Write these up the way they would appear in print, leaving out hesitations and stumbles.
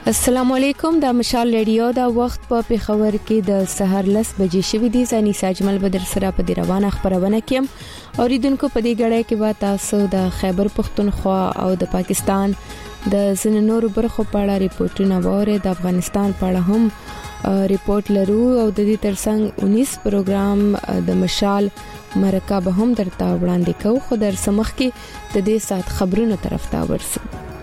السلام علیکم. د مشال ریډیو دا وخت په پیښور کې د سحر 10 بجې شوې دي. زنی ساجمل بدر سره په دی روانه خبرونه کوم. اوریدونکو په دې غړې کې به تاسو د خیبر پختونخوا او د پاکستان د زننور برخو په اړه ریپورتونه وره. د افغانستان په اړه هم ریپورت لرو او د دې ترڅنګ 19 پروګرام د مشال مرکه به هم درته وړاندې کوو. خو در سمخ کې د دې سات خبرونه طرف ته ورسو.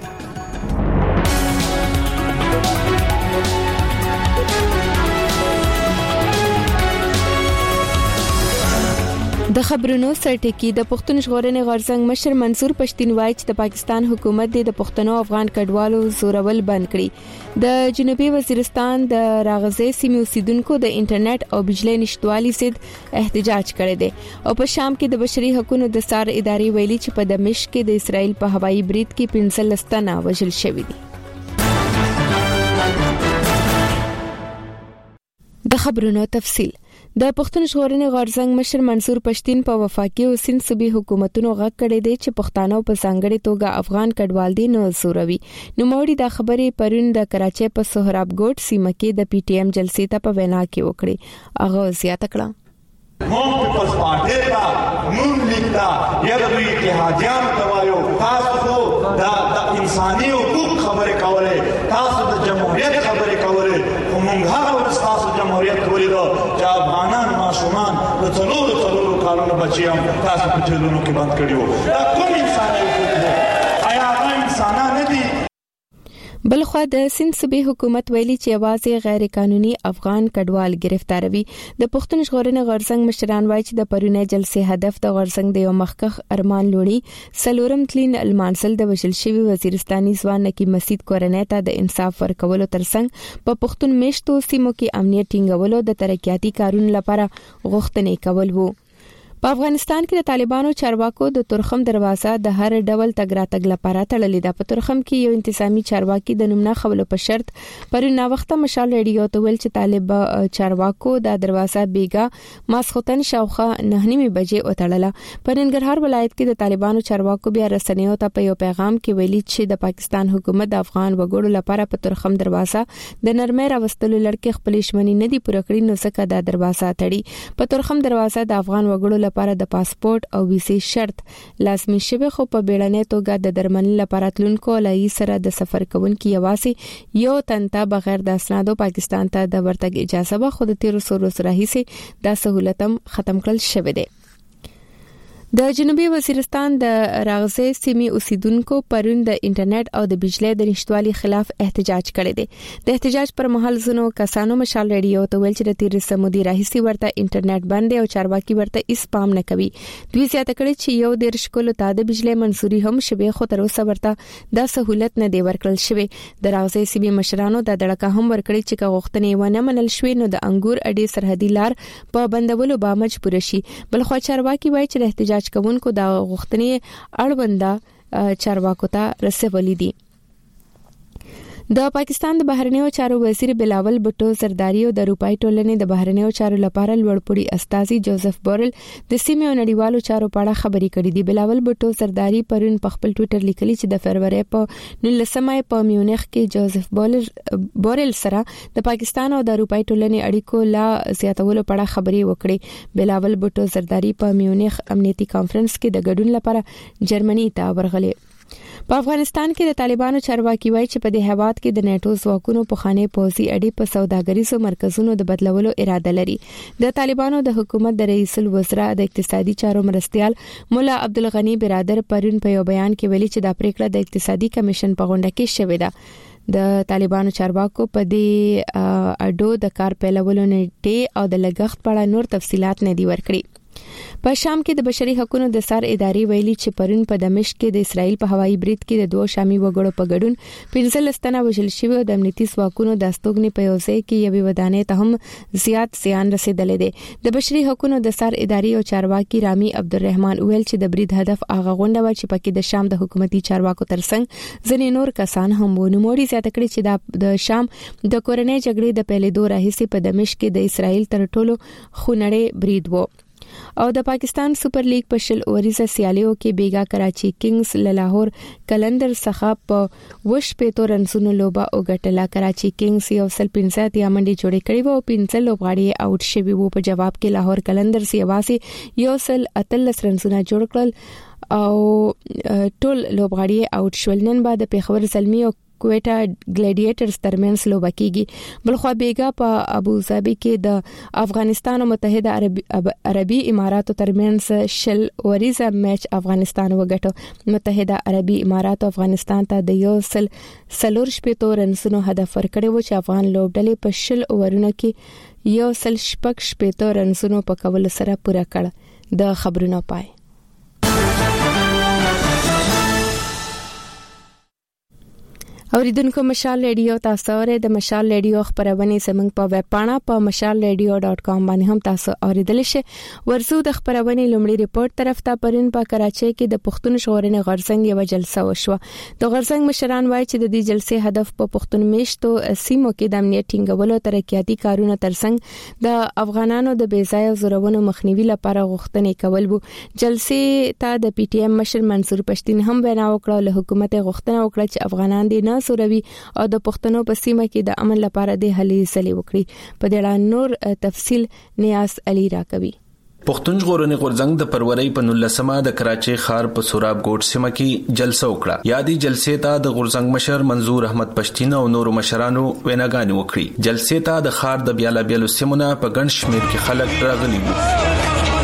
د خبرونو سرټکی د پښتون ژغورنې غورځنګ مشر منصور پښتين وایي چې د پاکستان حکومت د پښتنو افغان کډوالو زورول بند کړي. د جنوبي وزیرستان د راغزې سیمې اوسیدونکو د انټرنیټ او بجلی نشټوالي ضد احتجاج کړی دی او په شام کې د بشري حقوقو د سار ادارې ویلي چې په دمشق کې د اسرائیل په هوایي برید کې 15 تنه وژل شوي دي. د خبرونو تفصیل. د پښتون ژغورنې غورځنګ مشر منصور پښتين په وفاقي او سند صوبې حکومتونو غږ کړی دی چې پښتانه په ځانګړي توګه افغان کډوال دي نو زوروي. نو موري د خبرې پرون د کراچۍ په سهراب ګوټ سیمه کې د پی ټی ایم جلسې ته په وینا کې وکړي. هغه زیاته کړه مونږ په پارټي ته نون لیکتا یا د اتحادیان کوایو تاسو د انساني حقوق خبرې کوله تاسو د جمهوریت خبرې کوله مونږ هغه ورستاسو جمهوریت ولیدو چې افغانان ماشومان د څلورو کالونو بچیان تاسو په جیلونو کې بند کړیو. دا کوم انساني حقوق دي؟ آیا هغه انسانان نه دي؟ بلخوا د سند صوبې حکومت ویلي چې یوازې غیر قانوني افغان کډوال گرفتاروي. د پښتون ژغورنې غورځنګ مشران وایي چې د پرونی جلسې هدف د غورځنګ د یو مخکخ ارمان لوړي سلورم تلین المانسل د وشل شوی وزیرستاني ځوان نکی مسید کورنۍ ته د انصاف ورکولو ترڅنګ په پښتون میشتو سیمو کې امنیت ټینګولو د ترقیاتي کارونو لپاره غوښتنې کول وو. په افغانستان کې د طالبانو چارواکو د ترخم دروازه د هر ډول تګ راتګ لپاره تړلې ده. په ترخم کې یو انتظامی چارواکي د نومنا خبرو په شرط پر نو وخت مشال ریډیو ته ویل چې طالب چارواکو د دروازه بیګا ماسختن شاوخه 9:30 بجې وتړله. په ننګرهار ولایت کې د طالبانو چارواکو بیا رسنیو ته په یو پیغام کې ویلي چې د پاکستان حکومت د افغان وګړو لپاره په ترخم دروازه د نرمه راوستلو لړکې خپل شمنې نه دی پوره کړی نو ځکه د دروازه تړي. په ترخم دروازه د افغان وګړو لپاره د پاسپورت او ویزې شرط لازمي شوی خو په بیړنۍ توګه د درملنې لپاره تلونکو لای سره د سفر کوونکو یوازې یو تنته بغیر د اسنادو پاکستان ته د ورتګ اجازه به خود 1300 ورځې راهیسې د سہولت ختم کړل شوی دی. د جنوبي وزیرستان د راغزې سیمې اوسیدونکو پرون د انټرنیټ او د بجلی د نشټوالي خلاف احتجاج کړی دی. د احتجاج پر مهال زنو کسانو مشال ریډیو ته ویل چې د 13 مودي راهیسي ورته انټرنیټ بند او چارواکي ورته اس پام نه کوي. دوی زیاته کړي چې یو د رشکول ته د بجلی منصوري هم شوی خو تر اوسه ورته د سہولت نه دی ورکړل شوی. د راغزې سیمې مشرانو د دړکه هم ورکړي چې غوښتنې ونه منل شوې نو د انګور اډې سرحدي لار په بندولو به مجبور شي. بلخو چارواکي وایي چې د احتجاج کوونکو د غوښتنې اړونده چارواکو ته رسولې دي. د پاکستان د بهرنیو چارو وزیر بلاول بټو زرداری او د روپای ټولنې د بهرنیو چارو لپاره لوړپوړي استاذي جوزف بورل د سیمې او نړیوالو چارو په اړه خبري کړې دي. بلاول بټو زرداری پرون په خپل ټوئیټر لیکلي چې د فروری په 19 په میونخ کې جوزف بورل سره د پاکستان او د روپای ټولنې اړیکو لا زیاتولو په اړه خبري وکړي. بلاول بټو زرداری په میونخ امنیتي کانفرنس کې د ګډون لپاره جرمني ته ورغلي. په افغانستان کې د طالبانو چارواکي وایي چې په دې هواد کې د نیټو ځواکونو په خانه پوزي اډې په سوداګریزو مرکزونو د بدلولو اراده لري. د طالبانو د حکومت د رئیس الوزرا د اقتصادي چارو مرستيال مولا عبدالغنی برادر پرون په یو بیان کې ویلي چې د پریکړه د اقتصادي کمیشن په غونډه کې شوې ده. د طالبانو چارواکو په دې اډو د کار پیلولو نیټه او د لګښت په اړه نور تفصيلات نه دي ورکړي. په شام کې د بشري حقوقو د سار ادارې ویلي چې پرون په دمشق کې د اسرائیل په هوایي برید کې د دوه شامي وګړو په ګډون 15 تنه وژل شوي او د امنیتي ځواکونو د استوګنې په یوځای کې یوې ودانۍ ته هم زیات زیان رسیدلې دی. د بشري حقوقو د سار ادارې او چارواکي رامي عبدالرحمن ویل چې د برید هدف هغه غونډه و چې پکې د شام د حکومتي چارواکو ترڅنګ ځینې نور کسان هم وو. نوموړي زیاته کړي چې د شام د کورنۍ جګړې د پیلېدو راهیسې په دمشق کې د اسرائیل تر ټولو خونړی برید وو. او د پاکستان سپر لیګ په شل اوریزه سیالیو کې بیګا کراچي کینګز له لاهور کلندر څخه په وش په رنزونو لوبه وګټله. کراچي کینګز یو سل 15 یا منډي جوړې کړې وو، 15 لوبغاړي اوټ شوي وو. په جواب کې لاهور کلندر سیواسي یو سل 13 رنزونه جوړ کړل او ټول لوبغاړي اوټ شول. نن بعد پیښور زلمی او کویټا ګلیډیټرز ترمنځ لوبه کیږي. بلخوا بیګا په ابو ظبي کې د افغانستان او متحده عربي اماراتو ترمنځ شل اوریزه میچ افغانستان وګټو. متحده عربي امارات افغانستان ته د یو سل 4 رنزونو هدف ورکړی و چې افغان لوبډلې په شل اوورونو کې یو سل 6 رنزونو په کول سره پوره کړ. د خبرونو پای. اوریدونکو مشال ریډیو تاسو اورئ. د مشال ریډیو خبرونه زموږ په ویب پاڼه په mashalradio.com باندې هم تاسو اوریدل شئ. ورزو د خبرونه لومړی ریپورت طرف ته پرین په کراچۍ کې د پښتون ژغورنې غورځنګ یو جلسه وشوه. د غورځنګ مشران وایي چې د دې جلسې هدف په پښتون میشتو سیمو کې د امنیت ټینګولو ترقیاتي کارونه ترڅنګ د افغانانو د بیځایه زورونو مخنیوي لپاره غوښتنې کول وو. جلسې ته د پی ټی ایم مشر منصور پښتین هم وینا وکړه. له حکومت غوښتنه وکړه چې افغانان دې نه سوروي او د پښتنو په سیمه کې د امن لپاره د هلې ځلې وکړي. په دې اړه نور تفصیل نیاز علي راکوي. پښتون ژغورنې غورځنګ د فروری په 19 د کراچۍ ښار په سوراب ګوټ سیمه کې جلسه وکړه. یادي جلسې ته د غورځنګ مشر منظور احمد پښتین او نورو مشرانو ویناګانې وکړي. جلسې ته د ښار د بیاله بیلو سیمونه په ګڼ شمېر کې خلک راغلي وو.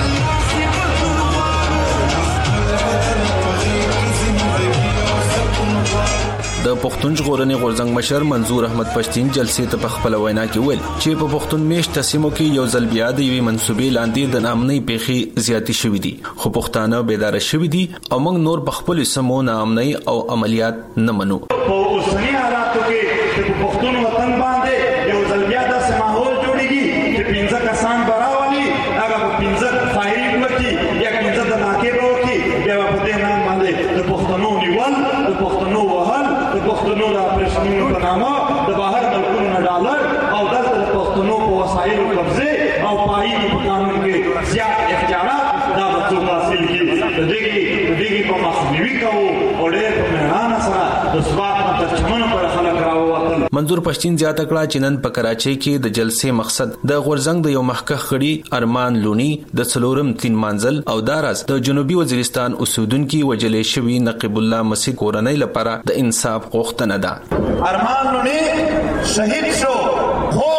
د پښتون ژغورنې غورځنګ مشر منظور احمد پښتین جلسې ته په خپل وینا کې ویل چې په پښتون میشت سیمو کې یو ځل بیا د یوې منسوبې لاندې د ناامنۍ پیښې زیاتې شوې دي، خو پښتانه بیدار شوي دي او موږ نور په خپل سیمو ناامنۍ او عملیات نه منو. په اوسنی حالاتو کې چې په پښتون وطن باندې یو ځل بیا د ماحول جوړیږي چې 15 کسان براولي هغه په 15 فایرینګ وکړي یا 15 د ناکې وکړي بیا په دې نام باندې د پښتنو نیول، د پښتنو وهل، د پښتنو د اپریشنونو په نامه د بهر ملکونو ډالر او دلته د پښتنو په وسایلو قبضه او پایي په قانون کې زیات اختیارات دا څو حاصل کیږي. د دې په مخنیوي کوو او ډېر په مهربانه سره د ثبات په ترجمه پر خلک راووتل. منظور پښتین زیاته کړه چې نن په کراچۍ کې د جلسې مقصد د غورځنګ د یو مخکښ غړي ارمان لونی د څلورم تین منزل او داراز د جنوبي وزیرستان اوسیدونکو وجلې شوی نقیب الله مسیح کورنۍ لپاره د انصاف غوښتنه ده. ارمان لونی شهید شو خو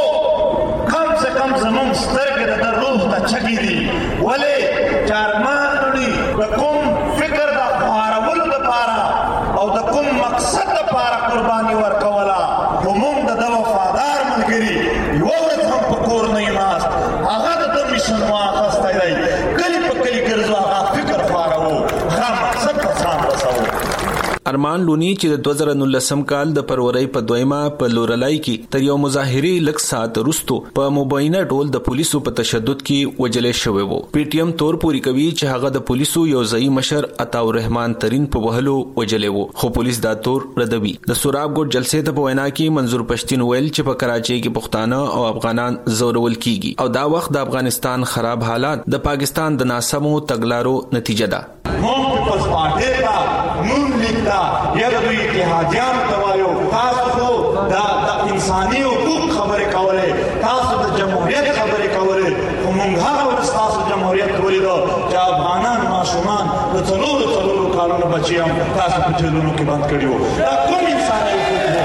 کم سے کم زمون سترګې د روح ته چګې دي ولې چې ارمان لونی د کوم فکر د خارولو لپاره او د کوم مقصد لپاره قرباني ورکوله همون د وفادار ملګری یو ورځ هم په کور نه ناست هغه د میشن واخستی دی کلی په کلی ګرځو هغه فکر خارو هغه مقصد ته ځان رسوو. ارمان لونی چې د 2019 کال د فروری په 2 په لورلای کې تر یو مظاهري لک سات وروسته په مبینه ډول د پولیسو په تشدد کې وجلې شوی وو. پی ټی ایم تور پوری کوي چې هغه د پولیسو یو ځای مشر عطا الرحمن ترين په وهلو وجلې وو، خو پولیس دا تور ردوي. د سوراب ګوټ جلسې ته په وینا کې منظور پښتین ویل چې په کراچۍ کې پښتانه او افغانان زورول کیږي او دا وخت د افغانستان خراب حالات د پاکستان د ناسمو تګلارو نتیجه ده. پیپلز پارټي ته نون لیکتا یا د اتحادیان توایو تاسو خو د انساني حقوق خبرې کولې، تاسو د جمهوریت خبرې کولې، خو موږ هغه ورځ تاسو جمهوریت ولیدو چې افغانان ماشومان د څلورو کالونو بچي هم تاسو په جیلونو کې بند کړي وو. دا کوم انساني حقوق وو؟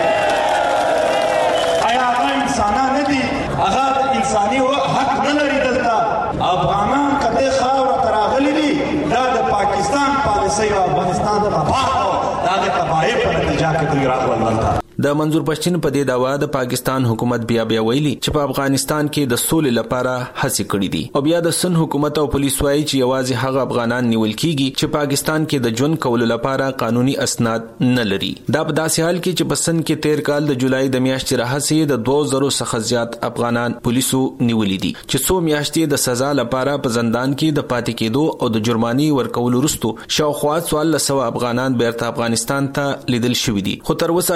آیا هغه انسانان نه دي؟ هغه انساني حق نه لري دلته؟ افغانان کله خاوره ته راغلي دي دا د پاکستان پالیسۍ او افغانستان د تباہ دا د تباہۍ په نتیجه کې دوی راغلل دلته. د منظور پښتین په دې داوا د پاکستان حکومت بیا ویلي چې په افغانستان کې د سولې لپاره هڅې کړې دي او بیا د سن حکومت او پولیس وايي چې یوازې هغه افغانان نیول کیږي چې پاکستان کې د ژوند کولو لپاره قانوني اسناد نه لري. دا په داسې حال کې چې په سن کې 13 کال د جولای د میاشتې راهیسې د 2000 څخه زیات افغانان پولیسو نیولې دي چې 100 میاشتې د سزا لپاره په زندان کې د پاتې کېدو او د جرماني ورکولو وروسته شاوخوا 1400 افغانان بیرته افغانستان ته لیدل شوي دي، خو تر اوسه شپږ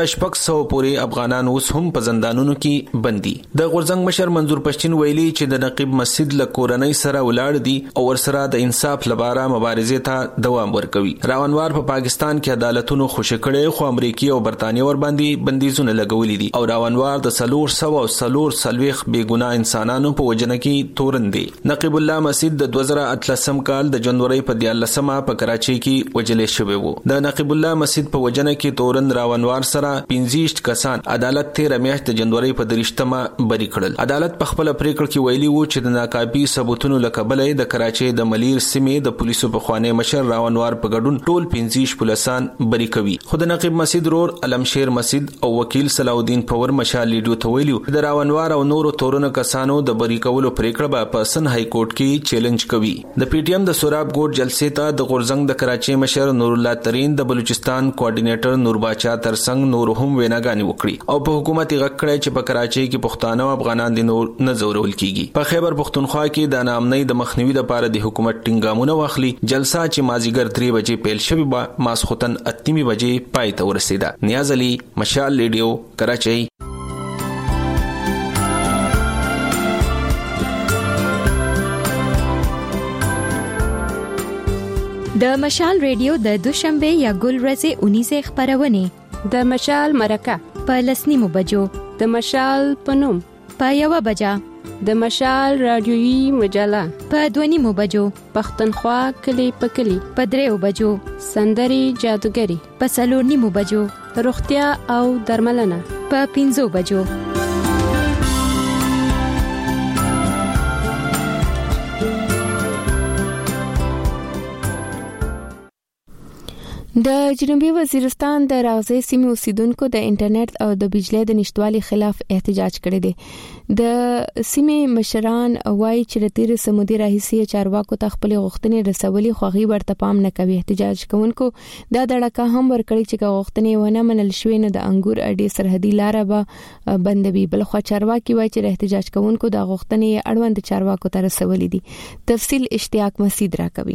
1500 پورې افغانان اوس هم په زندانونو کې بندي. د غورزنګ مشر منظور پښتين ویلي چې د نقیب مسجد له کورنۍ سره ولاړ دي او ورسره د انصاف لپاره مبارزې ته دوام ورکوي. راونوار په پاکستان کې عدالتونو خوشی کړي خو امریکای او برتانیې ور باندې بندیزونه لګولې دي او راونوار د 340 بیګناه انسانانو په وجنه کې تورن دي. نقیب الله مسجد د 2013 کال د جنوري په 14مه په کراچۍ کې وجلې شوی وو. د نقیب الله مسجد په وجنه کې تورن راونوار سره 15 کسان عدالت 13 میاشتې د جنوري په 30مه بری کړل. عدالت په خپل پریکړه کې ویلي وو چې د ناکافي ثبوتونو لکبلې د کراچۍ د ملیر سیمې د پولیسو په خوانې مشر راونوار په ګډون ټول 15 پولیسان بری کوي. خو د نقیب مسجد رور علمشیر مسجد او وکیل صلاح الدین پور مشال لیډیو ته ویلو د راونوار او نورو تورونو کسانو د بری کولو پریکړه په سن های کورټ کې چیلنج کوي. د پی ټی ایم د سوراب ګوټ جلسې ته د غورزنګ د کراچۍ مشر نور الله ترين د بلوچستان کوارډینیټر نور باچا ترڅنګ نور هم ویناګانی وکړي او په حکومت یې غکړی چې په کراچۍ کې پښتانه او افغانان د نور نه زورول کیږي. په خیبر پښتونخوا کې د نامنۍ د مخنیوي لپاره د حکومت ټینګامونه واخلي. جلسه چې مازیګر 3 بجې پیل شوی و ماسختن 8 بجې پای ته ورسیده. نیاز علي مشال ریډیو کراچۍ. د مشال ریډیو د دوشنبه یا ګل ورځې 19 خبرونه د مشال مرکه په لسنیمو بجو، د مشال پنوم په 1 بجه، د مشال رادیویی مجله په 2 بجو، پښتونخوا کلی په کلی په 3 بجو، سندري جادوګری په 4 بجو، روغتیا او درملنه په 5 بجو. د جنوبي وزیرستان د راغزي سیمې اوسیدونکو د انټرنیټ او د بجلی د نشټوالي خلاف احتجاج کړی دی. د سیمې مشران وایي چې د تیر سمودي راهیسي چارواکو ته خپل غوښتنې رسولي خوغي ورته پام نه کوي. احتجاج کوونکو دا دړکه هم ورکړي چې غوښتنې ونه منل شوې نه د انګور اډې سرحدي لار به بندوي. بل خو چارواکي وایي چې احتجاج کوونکو د غوښتنې اړوند چارواکو ته رسولي دي. تفصیل اشتیاق مسید راکوي.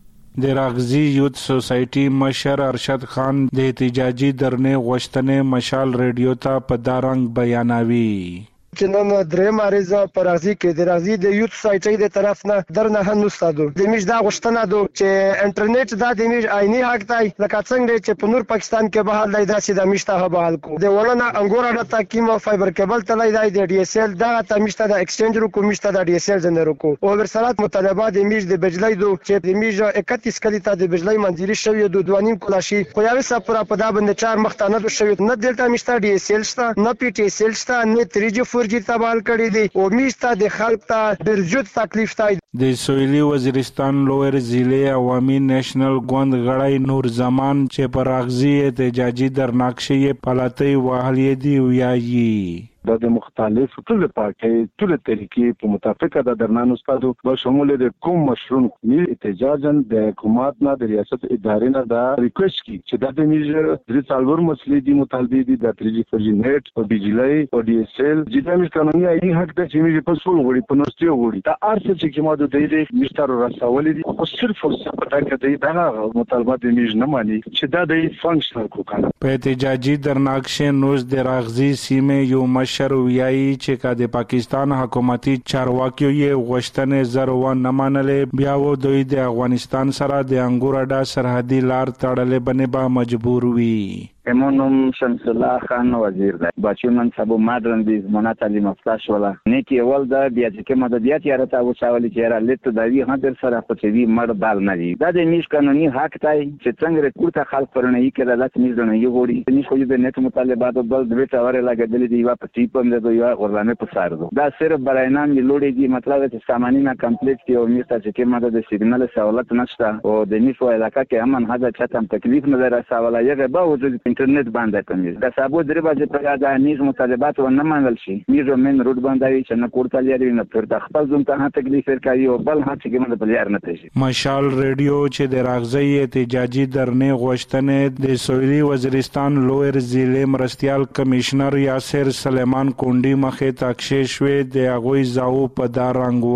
د راغزي یوت سوسایټي مشر ارشد خان د احتجاجي درنې غوښتنې مشال ریډیو ته په دارنګ بیانوي. چې نن درې مارزه پر راغزي کې د راغزي د یوت سوسایټي د طرف نه درنه هنو ستادو د میش دا غوښتنه دو چې انټرنیټ دا د میش عیني حق دی لکه څنګه چې په نور پاکستان کې به حال دی داسې د میش ته بحال کو د ولنه انګور اډه تاکیم فایبر کیبل تلای دی د ډي اس ال دا ته میش ته د ایکسچینج رو کوم میش ته د ډي اس ال جن رو کو او ورسره مطالبات د میش د بجلی دو چې د میش 31 کلی ته د بجلی منځري شوی دو 2.5 کلاشي خو یو سپره په دا باندې 4 مختانه شوی نه دلته میش ته ډي اس ال شته نه پی ټي اس ال شته نه 3G 4G تبال کړی دی او میشته د خلک ته ډېر تکلیف دی. د سویلي وزیرستان لویر ضلع عوامي نېشنل ګوند غړی نور زمان چې پر راغزي احتجاجي درناکشي پلاتی وهلې دی ویایي د مختلف ټول پارټي ټول طریقې په متفقه د درنانو ستاسو په شمول د کوم مشروع ملي احتجاجن د حکومت نه د ریاست ادارې نه دا ریکوست کی چې د میجر د څلور مسلې دي مطالبه دي د 3G 4G نت او بجلی او ډي اس ال چې د قانوني اړین حق د چې میجر په ټول غوړي په نوستي غوړي دا ارڅ چې کومه د دې مستر رسولې دي خو صرف څه پتا کې دا مطالبات د میجر نه مانی چې دا د فنکشنل کو کنه په احتجاجي درناکشه نوز د راغزي سیمه یو شروعي چې کا د پاکستان حکومتي چارواکیو یې غوښتنې زرو نه منلې بیا و دوی د افغانستان سره د انګور اډه سرحدي لار تړلې بنې با مجبور وي. امونم شمس الله خان وزیر دی بچو من سبو مادرن دی زمانه تعلیم افلاش ولا نیکی اول دا بیا چې مددیات یاره تا وساولی چې یاره لیت دا وی هندر سره خطوی مرد بال ندی دا د میش قانوني حق تای چې څنګه رکوټه خلک پرونه یې کړه لات میز دنه یو غوړي میش خو د نت مطالبات بل د بیت اوره لګیدل دی وا په ټیپم د یو ورلانه په سارو دا صرف براینا می لوړي دی مطلب چې سامانی نه کمپلیټ کی او میسته چې مده د سیګنال سہولت نشته او د میش علاقه کې امن هدا چتم تکلیف نه رساوله یغه با وجود انټرنیټ باندې کمیږي د سابو درې بجې په دا نیز مطالبات ونه منل شي میزو من روډ باندې چې نه کوړه لري نه پرته خپل ځم ته تکلیف ورکړي او بل هڅه کې مده بل یار نه تشي. مشال ریډیو چې د راغزي احتجاجي درنې غوښتنې د سویلي وزیرستان لویر ضلع مرستيال کمشنر یاسر سلیمان کونډي مخې تاکشې شوې د هغوی زاو په دارنګ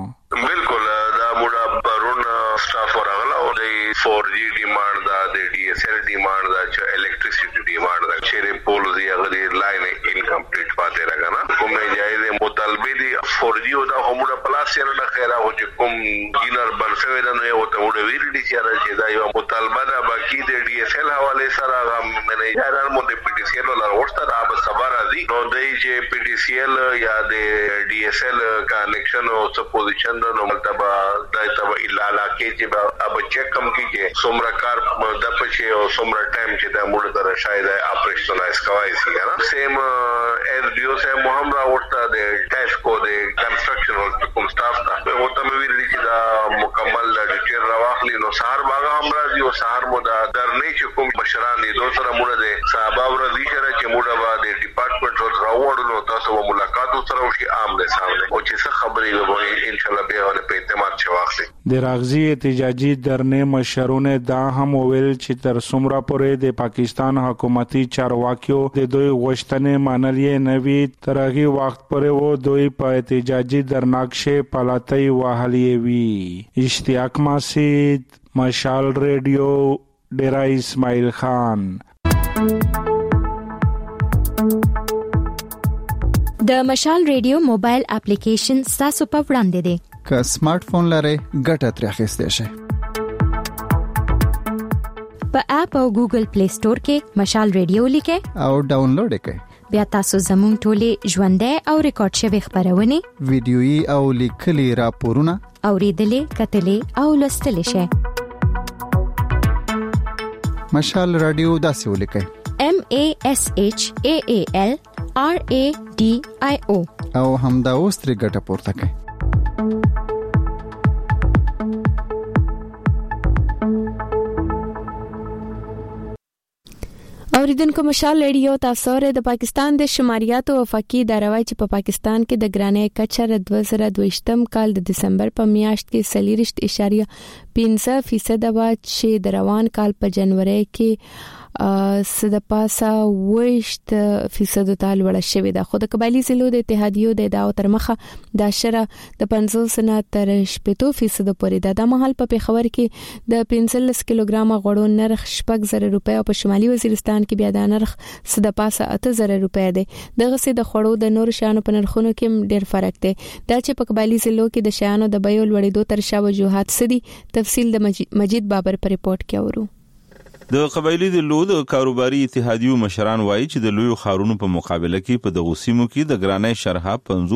و بالکل دا موډه پرون سټاف ورغله او د 4G ډیماند دا د DSL ډیماند دا چې الکتریسيټي ډیماند دا چې پولز یې غلي خیره او چې کوم جینر بنسوي نه یو ته وړي دي چې دا یو مطالبه ده باقي د ډي اس ال حواله سره منیجران مو د پی ټی سی ال لورسته دا به صبر راځي نو د چې پی ټی سی ال یا د ډي اس ال کنیکشن او سپوزیشن نو مطلب دا تبع الا کې چې اب چیک کم کیږي څومره کار د پچې او څومره ټایم چې دا موږ ته شاید اپریشنلایز کوي سي نه سیم ایز ډیو سه محمد راوړتا د ټیسټ کو د کنسټرکشن او کوم سټاف ته او ته ویل دي چې دا مکمل ډیټیل راوخلی نو سهار باغ هم راځي او سهار مو دا درنې چې کوم مشران دي دوه سره موږ د صاحب ورځي سره چې موږ به د ډپارټمنټ راوړلو تاسو ملاقات سره وشي عامله سامنے او چې څه خبرې وي ان شاء الله به ونه په اعتماد چې واخلي د راغزي احتجاجي درنې مشرونه دا هم ویل چې تر څومره پورې د پاکستان حکومتي چارواکیو د دوی غوښتنې منلې نه وي تر هغه وخت پورې وو دوی په احتجاجي درناکشه پلاتای وهلې وي اشتیاق ماسید مشال ریډیو ډیرا اسماعیل خان د مشال ریډیو موبایل اپلیکیشن تاسو په وړاندې دی که سمارټ فون لرئ ګټه ترې اخیستئ شئ په اپ او ګوګل پلی سٹور کې مشال ریډیو لیکئ او ډاونلوډ کړئ بیا تاسو زموږ ټولې ژوندۍ او ریکارډ شوی خبرونه ویډیويي او لیکلي راپورونه اوریدلې کتلې او لوستلې شئ مشال رادیو داسې ولیکئ MASHAALRADIO او همدا اوس ترې ګټه پورته کړئ اوریدونکو مشال ریډیو تاسو د پاکستان د شماریاتو وفاقي ادارې چې په پاکستان کې د ګرانۍ کچه د 2022 کال د دسمبر په میاشت کې 0.5% وا چې د روان کال په جنوري کې د پاسه 20% ته لوړ شوې ده خو د قبایلی ضلعو د اتحادیو د ادعاو تر مخه د شره د 50 نه تر 70% پورې ده د محل په پیښور کې د 15 کیلوګرام غوړو نرخ 6000 روپیا او په شمالي وزیرستان کې بیا د نرخ د پاسه 8000 روپیا ده دغه سي د خړو د نور شانو په نرخونو کې ډېر فرق دی دا چې په قبایلی ضلعو کې د شانو د بیو لوړېدو تر شا وجوهات سدي تفصیل د مجید بابر پر ریپورت کې اورو د قبایلی د لود کاروباري اتحادیو مشران وایي چې د لوی خارونو په مقابله کې په دغه سیمو کې د ګرانۍ شرحه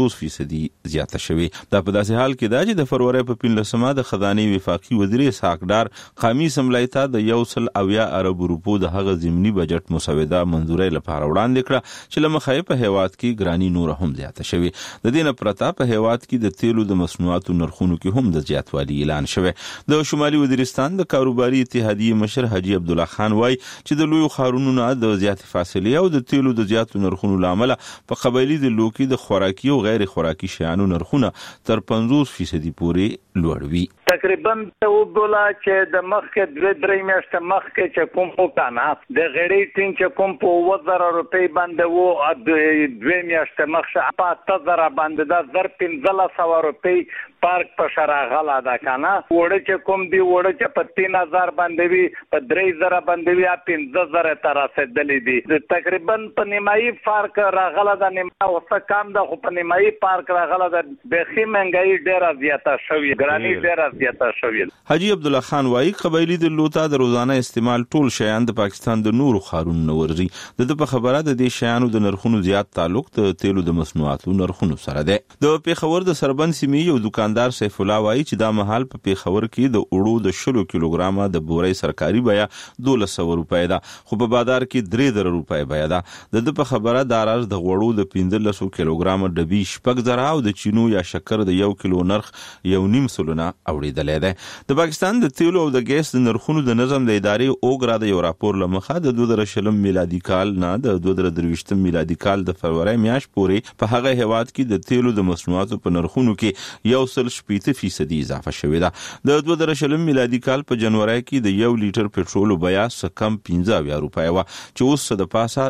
50% زیاته شوې دا په داسې حال کې دا چې د فروری په 15مه د خزانه وفاقي وزیر اسحاقدار قامي سملایته د 1.8 ارب روپو د هغه ضمني بجټ مسوده منزوري لپاره وړاندې کړه چې لمخې په هیواد کې ګرانی نور هم زیاته شوې د دې نه پرته په هیواد کې د تیلو د مصنوعاتو نرخونو کې هم د زیاتوالي اعلان شوه د شمالي وزیرستان د کاروباري اتحادیې مشر حاجی عبدالله خان وای چې د لوی خارونو نه د زیات فاصله او د تیلو د زیاتو نرخونو لامل په قبایلی د لوکي د خوراکي او غیر خوراکي شیانو نرخونه تر 50% پورې لوړ وي تقریبا ته وګولا چې د مخکې درې میاشتې مخکې چې کوم وکانا د غړي ټین چې کوم په 1000 روپۍ باندې وو د 2 میاشتې مخکې په 8000 باندې د 1500 روپۍ پارک په شراغلا دا کنه وړه چې کوم دی وړه چې په 3000 باندې وی په 3000 باندې وی 15000 تر رسیدلې دي تقریبا په نیمایي پارک راغلا دا نیمه وسه کم د خو په نیمایي پارک راغلا د بخي منګي ډیره زیاته شوې ګرانی ډیره زیاته شوې حاجی عبد الله خان وایي قبایلی د لوتا د روزانه استعمال ټول شیان د پاکستان د نورو خارونو ورزي د په خبره د دې شیانو د نرخونو زیات تعلق د تیلو د مصنوعاتو نرخونو سره ده د پیښور د سربند سیمې یو دکاندار سیف الله وایي چې دا محل په پیښور کې د اورو د 10 کیلوګرام د بورې سرکاري بیا 1200 روپۍ ده خو په بازار کې 3000 روپۍ بیا ده د په خبره داراز د غوړو د 1500 کیلوګرام ډبي شپږ زره او د چینو یا شکر د 1 کیلو نرخ 1.5 سلنه اوریدلې ده د پاکستان د تیلو او د ګیس د نرخونو د نظم د ادارې اوګرا د یو راپور لمخه د 2020 میلادي کال نه د 2023 میلادي کال د فروری میاشت پورې په هغه هیواد کې د تیلو د مصنوعاتو په نرخونو کې 1.8% اضافه شوې ده د 2020 میلادي کال په جنوري کې د 1 لیټر پټرول بیا کم 15 روپۍ و چې اوس د پاسه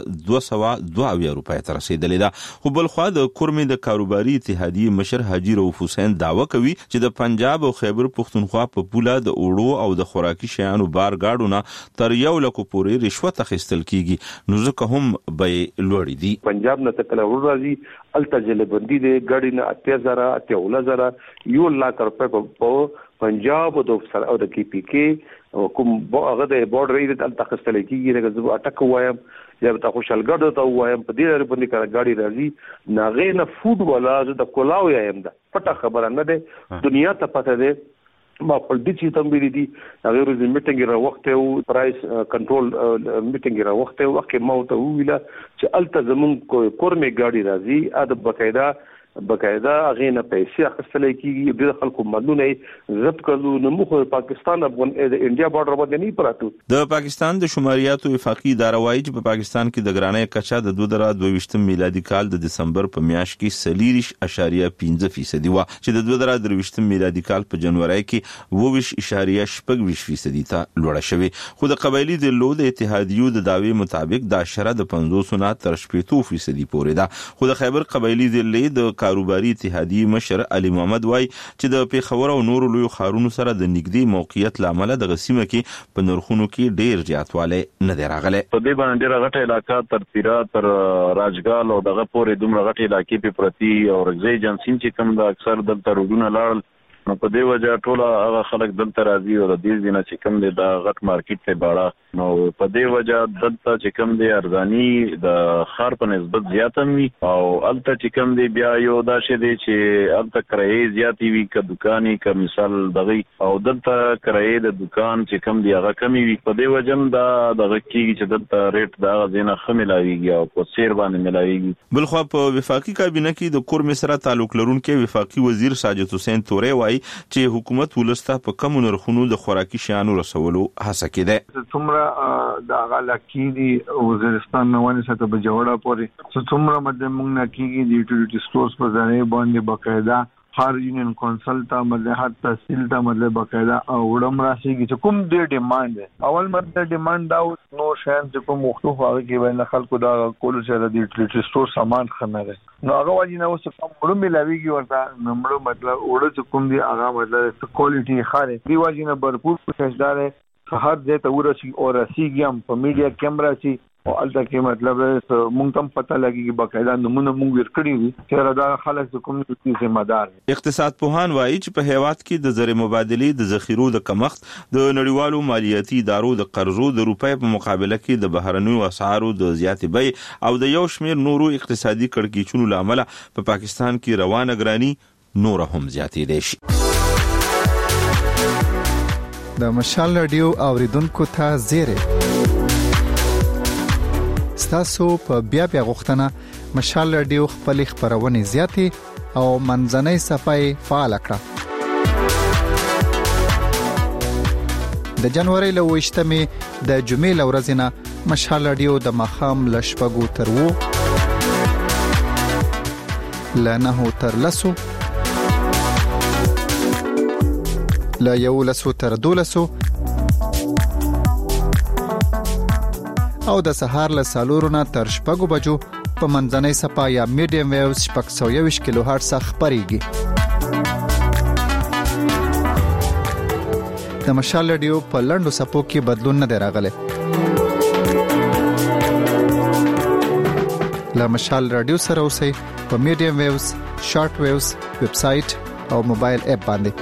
202 روپۍ تر رسیدلې ده خو بل خو د کورمې د کاروباري اتحادیې مشر حاجی رؤف حسین داوا کوي چې د پنجاب او خیبر پختونخوا په پوله د اوړو او د خوراکي شیانو بار گاډونه تر 1 لک پورې رشوت اخیستل کیږي نو ځکه هم به لوړې دي پنجاب نه تکله ور راځي الته جلبندي د ګاډي نه 80,000 یو لاک روپے په پنجاب او د کی پی کې کوم هغه د بورډر ایریا ته تخستل کیږي لکه زه اٹک وایم یا ته خوشالګړ ته وایم په دې لري باندې کار ګاډي راځي ناغې نه فوډ ولا د کولاو یم دا پټه خبره نه ده دنیا ته پته ده ما خپل د چي تمبيري دي هغه ورځ میټینګ را وخت او پرایس کنټرول میټینګ را وخت او وخت مو ته ویله چې الته زمون کورمه ګاډي راځي ا د بقاعده غینه پیسې اخیستل کیږي د خلکو مدونه ضبط کړو نو موږ پاکستان افغان د انډیا بارډر باندې نه پراتو د پاکستان د شماریاتو وفاقي اداره وايي چې په پاکستان کې د ګرانۍ کچا د 2022 میلادي کال د دسمبر په میاشت کې 30.5% و چې د 2023 میلادي کال په جنوري کې 20.5% ته لوړه شوې خو د قبایلی د لود اتحادیو د داوی مطابق دا شره د 50 نه تر 80% پورې ده خو د خیبر قبایلی د لید کاروباري اتحادیه مشر علي محمد وای چې د پیښور او نورو لوی خارونو سره د نګدي موقعیت لامل د غسیمه کې په نرخونو کې ډیر زیاتواله نه دی راغلی په دې باندې ډیره غټه علاقہ تر پیرا تر راجګال او دغه پورې دومره غټه علاقې په پرتی او رغزي جنسین چې کوم د اکثر دلته روډونه لاړل نو په دې وجه ټول هغه خلک دلته راځي او د دې دینه چې کوم دی دا غټ مارکیټ ته باړه نو په دې وجه دلته چې کوم دی ارزانی د خار په نسبت زیاته وي او الته چې کوم دی بیا یو دا شی دی چې الته کرایې زیاتې وي ک دکاني ک مثال دغه او دلته کرایې د دکان چې کوم دی هغه کمی وي په دې وجه دا دغه کیږي چې دلته ریټ دا غزنه خملاویږي او په سیر باندې ملاویږي بلخو په وفاقي کابینه کې د کور مصر تعلق لرونکو وفاقي وزیر ساجد حسین تورې چې حکومت ولسته په کم نرخونو د خوراکي شیانو رسولو هڅه کړي څومره د غلاکی دی وزیرستان نوونه سره په جوړه پورې څومره مده موږ نه کیږي د یوټیلیټي سټورز په ځای باندې باقاعده هر یونین کونسل ته مله هر تحصیل ته مله باقاعده وړم راشي چې کوم دې ډیماند اول مده ډیماند او نو شان چې کوم مختلف هغه کې وینه خلکو دا کول چې د یوټیلیټي سټور سامان خنره نو هغه واجی نو څه کوم وړم ملاویږي ورته نمبر مطلب وړه چې کوم دی هغه مطلب کوالټي خاله دی واجی نه भरपूर کوشش دار هر ځای ته ورسي او رسیږي هم په میډیا کیمرا سي او الته کې مطلب مونږ ته پته لګي چې باقاعده نمونه مونږ ورکړي وي چې دا خلک کوم څه ذمہ دار اقتصاد پوهان وایي چې په هیواد کې د زر مبادلې د ذخیرو د کمښت د نړیوالو مالیاتي ادارو د قرضو د روپۍ په مقابله کې د بهرنیو اسعارو د زیاتې بیې او د یو شمېر نورو اقتصادي کړکېچونو لامل په پاکستان کې روانه ګرانی نور هم زیاتې شي د مشال رادیو اوریدونکو ته زیره تاسو په بیا غوښتنه مشال رادیو خپل خبرونه زیاتې او منځنۍ صفحه فعال کړه د جنوري له 28مې د جمعې لورځنه مشال رادیو د مخام لشپګو تر وو لنه تر لسو لا یو لسو تر دولسو او د سهار له سالورونه تر شپږو بجو په منځنۍ صفه یا میډیم ویوز 620 کیلو هرتز خبريږي د مشال رادیو په لندو صفو کې بدلون نه راغلی له مشال رادیو سره اوسئ په میډیم ویوز شارټ ویوز ویب سټ او موبایل اپ باندې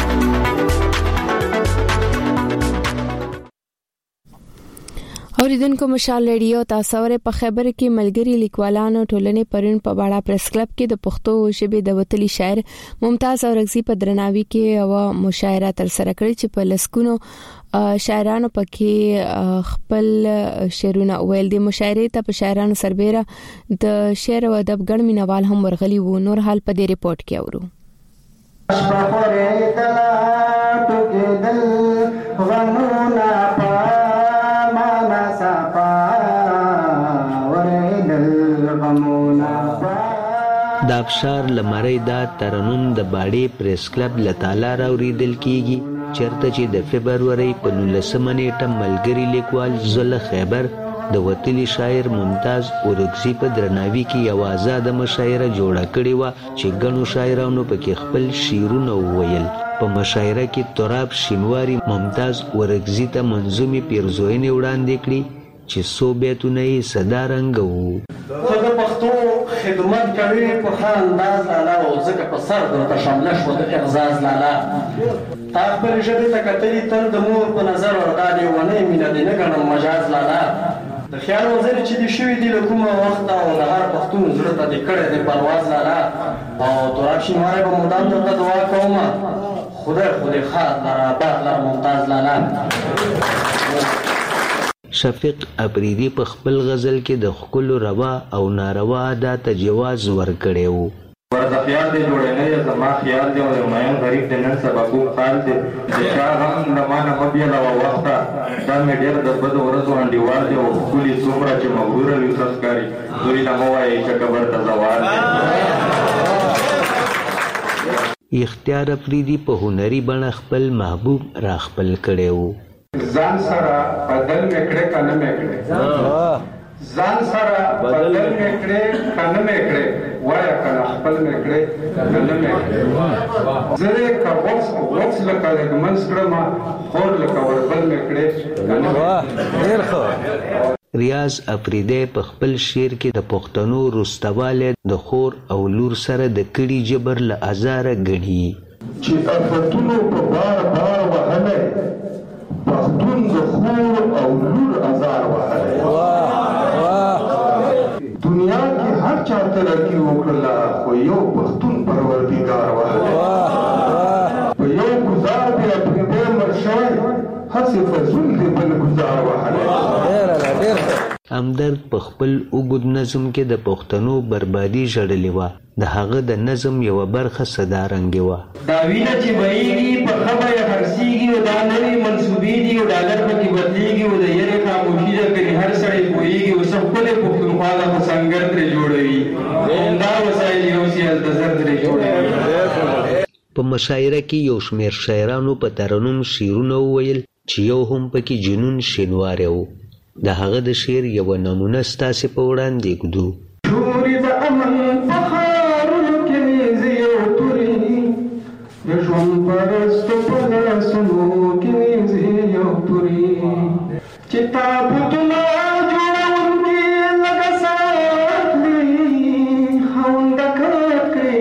اوریدونکو مشال رادیو تاسو ور په خبر کې ملګری لیکوالانو ټولنې پرون په باړه پریس کلب کې د پښتو ژبې د وتلی شاعر ممتاز اورغزي په درناوي کې او مشاعره تر سره کړې چې په لسکونو شاعرانو پکې خپل شعرونه ویل دي مشاعره ته په شاعرانو سربېره د شعر او ادب ګڼ مینوال هم ورغلي وو نور حال په دې ریپورت کې اورو د ابشار لمړی دا ترنم د باړې پریس کلب لتاله راوریدل کیږي چرته چې د فبرवरी په 19 نیټه ملګری لیکوال زله خیبر د وتلی شاعر ممتاز اورغزي په درناوي کې یو آزاد مشاعره جوړه کړې و چې ګڼو شاعرانو پکې خپل شعرونه وویل په مشاعره کې تراب شینواری ممتاز اورغزي ته منظومي پیرزوینه وړاندې کړې چې سو بیتونه یې صدا رنګ وو د پښتو خدمت کوي په ښه انداز لالا او ځکه په سر درته شامله شو د اعزاز لالا تا خپلې ژبې ته کتلي تل د مور په نظر وردا دې ونې مینه دې نه ګڼم مجاز لالا د خیال وزرې چې دې شوي دي له کومه وخته او د هر پښتون زړه ته دې کړی دی پرواز لالا او تراب شینواری به مدام درته دعا کومه خدای خاد لره آباد لره ممتاز لالا. شفیق افریدی په خپل غزل کې د ښکلو روا او ناروا ادا ته جواز ورکړی و. ورته خیال دی جوړنی زما خیال دی او د مین غریب د نن سبا کوم خال دی د چا غم د ما نه مه بیلوه وخته دا مې ډېر د بدو ورځو انډیوال دی او ښکلي څومره چې مغروره وي ښه ښکاري دوی ته مه وایئ چې قبر ته زوال دی. اختیار افریدی په هنري بڼه خپل محبوب را خپل کړی و. ځان سره بدل مې کړې که نه مې کړې ځان سره بدل مې کړې که نه مې کړې وایه که نه خپل مې کړې که نه مې کړې زه یې که غوڅ لکه لږمنځ کړمه خور لکه وربل مې کړې که نه مې ریاض افریدی په خپل شعر کې د پښتنو رستوالی د خور او لور سره د کړي جبر له ازاره ګڼي چې افتونو په بار بار وهلی پښتون د خور او لور ازار وهلی دنیا کې هر چا ترقي وکړله خو یو پښتون پروردګار وهلی په یو ګزار دی افریدی مړ شوی هسې فضول دی بل ګزار وهلی. همدرد په خپل اوږد نظم کې د پښتنو بربادي ژړلې وه. د هغه د نظم یوه برخه صدارنګې وه. دا وینه چې بهیږي په ښه بیه خرڅېږي او دا نوې منصوبې دي او ډالر پکې بدلېږي او د یرې خاموشي ده کنې هر سړی پوهېږي او څه ښکلې پښتونخوا ده خو سنګر ترې جوړوي همدا وسایل یو سیال د زر ترې جوړوي. په مشاعره کې یو شمېر شاعرانو په ترنم شعرونه وویل چې یو هم پکې جنون شینواری و. د هغه د شعر یوه نمونه ستاسې په وړاندې ږدو. شوري د امن په ښارونو کې نیزې او تورې د ژوند پرستو په لاسونو کې نیزې او تورې چې تابوتونه جوړونکي لږه ساتلي خاونده کار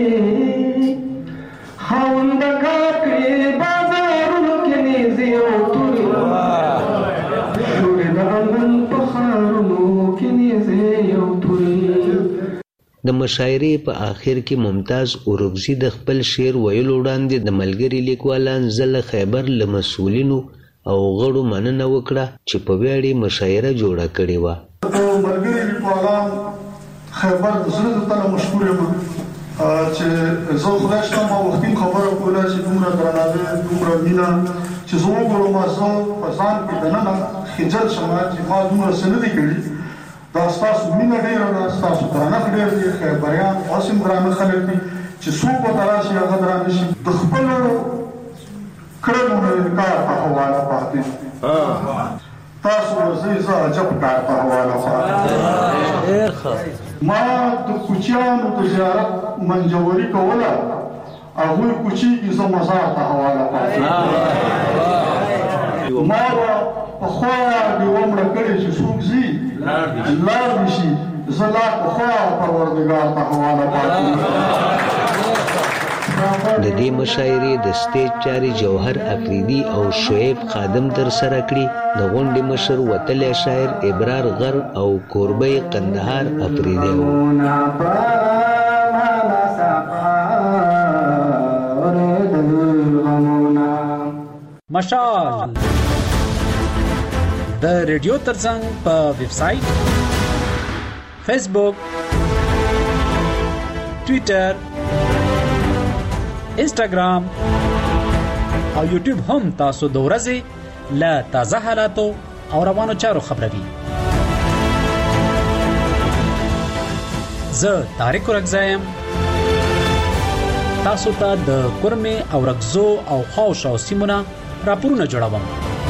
کړې بازارونو کې نیزې او تورې شوري د امن په ښارونو کې نیزې او تورې. د مشاعرې په آخر کې ممتاز اورکزي د خپل شعر ویلو وړاندې د ملګري لیکوالان ضلع خیبر له مسؤلینو او غړو مننه وکړه چې په ویاړ یې مشاعره جوړه کړې وه. ملګري لیکوالان خیبر د زړه تله مشکور یم چې زه خدای شته ما وختي خبره کوله چې دومره درناوی دومره مینه چې زه وګورم زه په ځان کې دننه خجل شم چې ما دومره څه نه دي کړي. دا ستاسو مینه ډېره ده ستاسو درنښت ډېر دی خیبریان اوس هم درانه خلک دي چې څوک ورته راشي هغه درانه شي د خپلو کړنو نه انکار په حواله پاتې تاسو ورځئ زه عجب کار په حواله پاتې ما د کوچیانو د زیارت منجوري کوله هغوی کوچي کې زه مزار ته حواله پاتې ما به پخوا دې ومړه کړې چې څوک ځي لار نشي زه لا پخوا پروردګار ته حواله پاتې. د دې مشاعرې د سټیج چارې جوهر افریدي او شعیب خادم تر سره کړي. د غونډې مشر وتلی شاعر ابرار غر او کوربه قندهار افریدي و. مشال د ریډیو ترڅنګ په ویب سټ فیسبوک ټوئیټر انسټاګرام او یوټیوب هم تاسو د ورځې له تازه حالاتو او روانو چارو خبروي. زه طارق رکزایم تاسو ته د کورمه او رکزو او خاوشو سیمونه راپورونه جوړوم.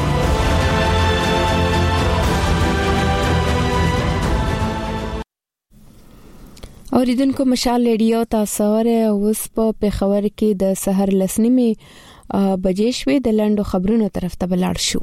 اوریدونکو مشال ریډیو تاسو اوس په پیښور کې د سحر لسنیمه بجې شوې د لندو خبرونو طرف ته بلاړ شو.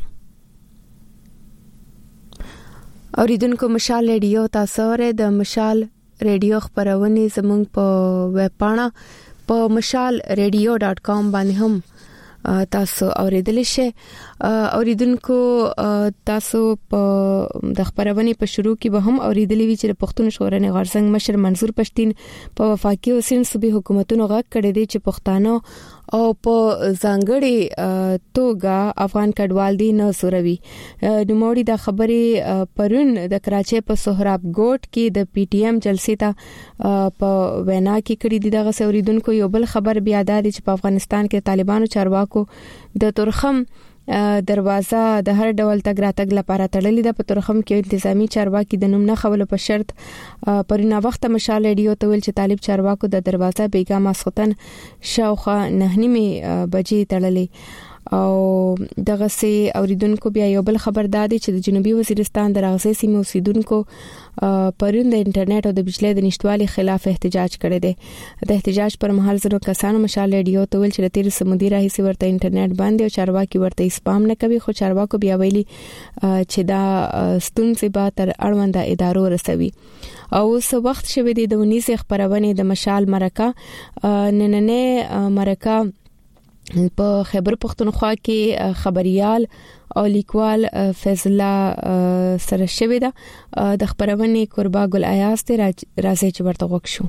اوریدونکو مشال ریډیو تاسو د مشال ریډیو خبرونه زموږ په ویب پاڼه په mashalradio.com باندې هم تاسو اوریدل شئ. اوریدونکو تاسو په د خبرونه په شروع کې به هم اوریدلې وی چې پښتون ژغورنې غورځنګ مشر منظور پښتين په وفاقي او سیند صوبې حکومتونو غږ کړی دی چې پښتانه او په ځانګړي توګه افغان کډوال دي نه سوروي. نوموړي د خبرې پرون د کراچۍ په سهراب ګوټ کې د پی ټی ایم جلسې ته په وینا کې کړی دي. دغه اوریدونکو یو بل خبر بیا د چې په افغانستان کې طالبانو چارواکو د تورخم دروازه د هر ډول تګ راتګ لپاره تړلې ده. په تورخم کې انتظامی چارواکي د نوم نه خولو په شرط پرونه وخت مشال ریډیو ته ویل چې طالب چارواکو د دروازه بیګا ماسختن شاوخه 9:30 بجې تړلې. او دغه سي اوریدونکو بیا یو بل خبر دادي چې د جنوبي وزیرستان د راغزي سیمې اوسیدونکو پرون د انټرنیټ او د بجلی د نشټوالي خلاف احتجاج کړی دی. د احتجاج پر مهال زرو کسانو مشال ریډیو ته ویل چې تیر سمودي راهي ورته انټرنیټ باندې او چارواکي ورته سپام نه کوي. خو چارواکو بیا ویلي چې دا ستونزې به تر اړونده ادارو رسوي. او اوس وخت شوه د 19 خبرونه د مشال مرکه نننه مرکه په خیبر پختونخوا کې خبريال او لیکوال فیض الله سره شوی دا د خبرونه قربا ګل ایاز ته راځي چې ورته وښو.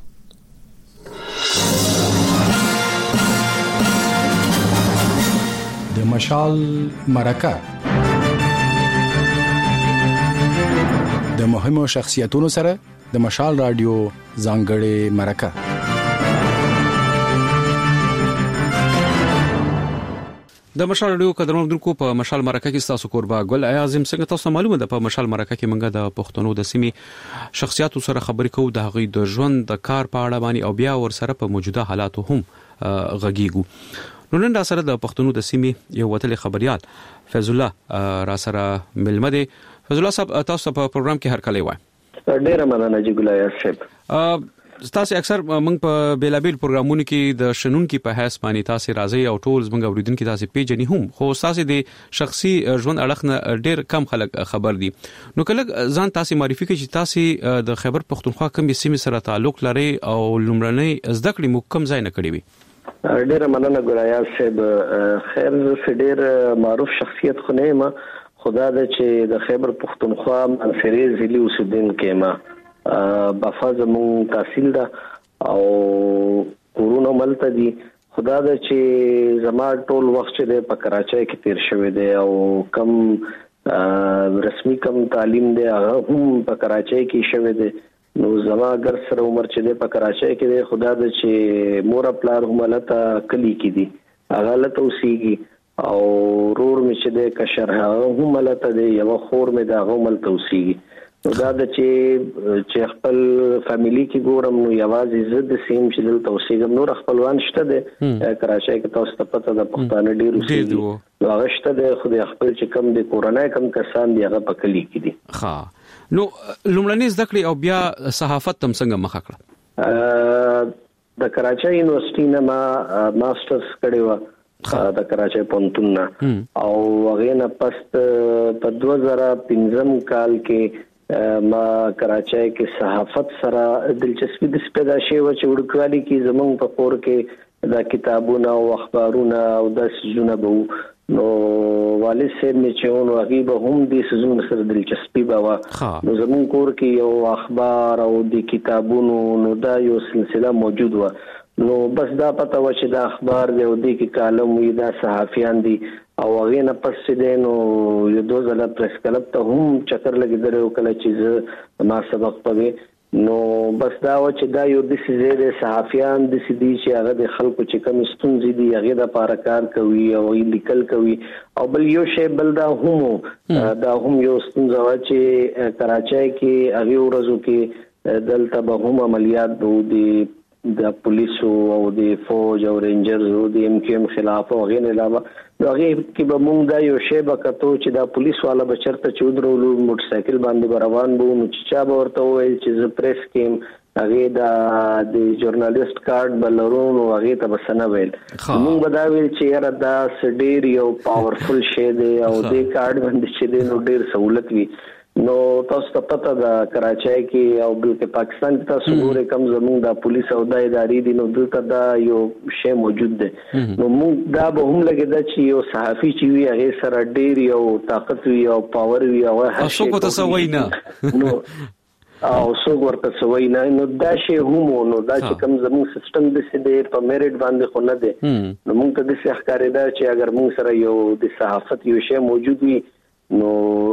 د مشال مرکه د مهمو شخصیتونو سره د مشال رادیو ځانګړې مرکه. د مشال رادیو قدرمن درکو په مشال مرکه کې تاسو قربا ګل اعظم څنګه تاسو معلومه ده په مشال مرکه کې منګه د پښتنو د سیمې شخصیتو سره خبرې کوو د هغې د ژوند د کار په اړه باندې او بیا ور سره په موجوده حالاتو هم غږیږو. نو نن را سره د پښتنو د سیمې یو وتل خبريال فیض الله را سره ملمه دي. فیض الله صاحب تاسو په پروګرام کې هر کله وای. ډیره مننه جی ګل ایاز صاحب. تاسو اکثر موږ په بیلابیل پروګرامونو کې د شنونکو په حساب باندې تاسو راځي او ټول موږ اوریدونکو تاسو پیژنې هم خو تاسو د شخصي ژوند اړخ نه ډیر کم خلک خبر دي. نو کله ځان تاسو معرفي کړئ چې تاسو د خیبر پختونخوا کوم سیمې سره تعلق لري او لومړنۍ زده کړې مو کوم ځای نه کړې وي. ډیره مننه ګل ایاز صاحب. خیر ډیر معروف شخصیت خو نه ما خدا د چې د خیبر پختونخوا منصري ضلع اوسیدونکو ما بفاز مون تحصیل ده او کورونه ملته دي. خدا د چې زما ټول وخت چې په کراچۍ کې تیر شوی دی او کم رسمي کم تعلیم دی هغه هم په کراچۍ کې شوی دی. نو زما اگر سره عمر چې په کراچۍ کې دی خدا د چې مور خپل هم لته کلی کې دي هغه لته اوسېږي او رور می چې د کشر هم لته دی یو خور می دا هم لته اوسېږي. نو دا د چې خپل فاميلي کې ګورم نو یوازې زد سیم چې دلته اوسېږم نور خپلوان شته دي کراچۍ کې تاسو ته پته ده پښتانه ډیر اوسېږي نو هغه شته دي خو د خپل چې کم د کورونای کم کسان دی هغه په کلی کې دي. ها نو لومړنۍ زده کړې او بیا صحافت تم څنګه مخه کړه؟ د کراچۍ یونیورسيټي نه ما ماسترز کړی و د کراچۍ پونتون نه او هغه نه پس په 2015 کال کې ما کراچۍ کې صحافت سره دلچسپي د پیدا شوه چې ورکوالي کې زمونږ په کور کې د کتابونو او اخبارونو او د سجونه بو نو والد صاحب می چې نو هغه به هم د سجونه سره دلچسپي باوا نو زمونږ کور کې یو اخبار او د کتابونو نو دا یو سلسله موجود و. نو بس دا پته و چې دا اخبار دی او د کې کالم وي دا صحافیان دي او هغه نه پس دې نو یو دوزله پریس کلب ته هم چکر لګیدل او کله چې ما سبق پوي نو بس دا و چې دا یو د سیزه صحافیان د سیدي چې هغه د خلکو چې کوم ستونزې دي هغه د پارکار کوي او لیکل کوي او بل یو شی بل دا هم یو ستونزه و چې کراچۍ کې هغه ورځو کې دلته به هم عملیات وو د پولیسو او د فوج او رینجرز او د ام کیو ام خلاف او غیر علاوه هغه کې به مونږ دا یو شی وکړو چې دا پولیس والا به چرته چودرولو موټر سایکل باندې روان بو نو چې چا به ورته وایي چې ز پریس کې هغه د ژورنالیست کارت بلرون او هغه ته بسنه ویل مونږ به دا ویل چې یاره دا سډیر یو پاورفل شی دی او د کارت باندې چې نو ډیر سہولت وي نو تاسو ته پته ده کراچۍ کې او بلکې پاکستان کې تاسو ګورئ کم زموږ د پولیس او د ادارې دي نو دلته دا یو شی موجود دی نو موږ دا به هم لګیدا چې یو صحافي چې وي هغه سره ډېر یو طاقت وي او پاور وي او هر شي کو تاسو وینا نو او څوک ورته سوي نه نو دا شی هم نو دا چې کم زموږ سیستم د سده په میرټ باندې خو نه دی نو موږ ته د ښکارېدا چې اگر موږ سره یو د صحافت یو شی موجود وي نو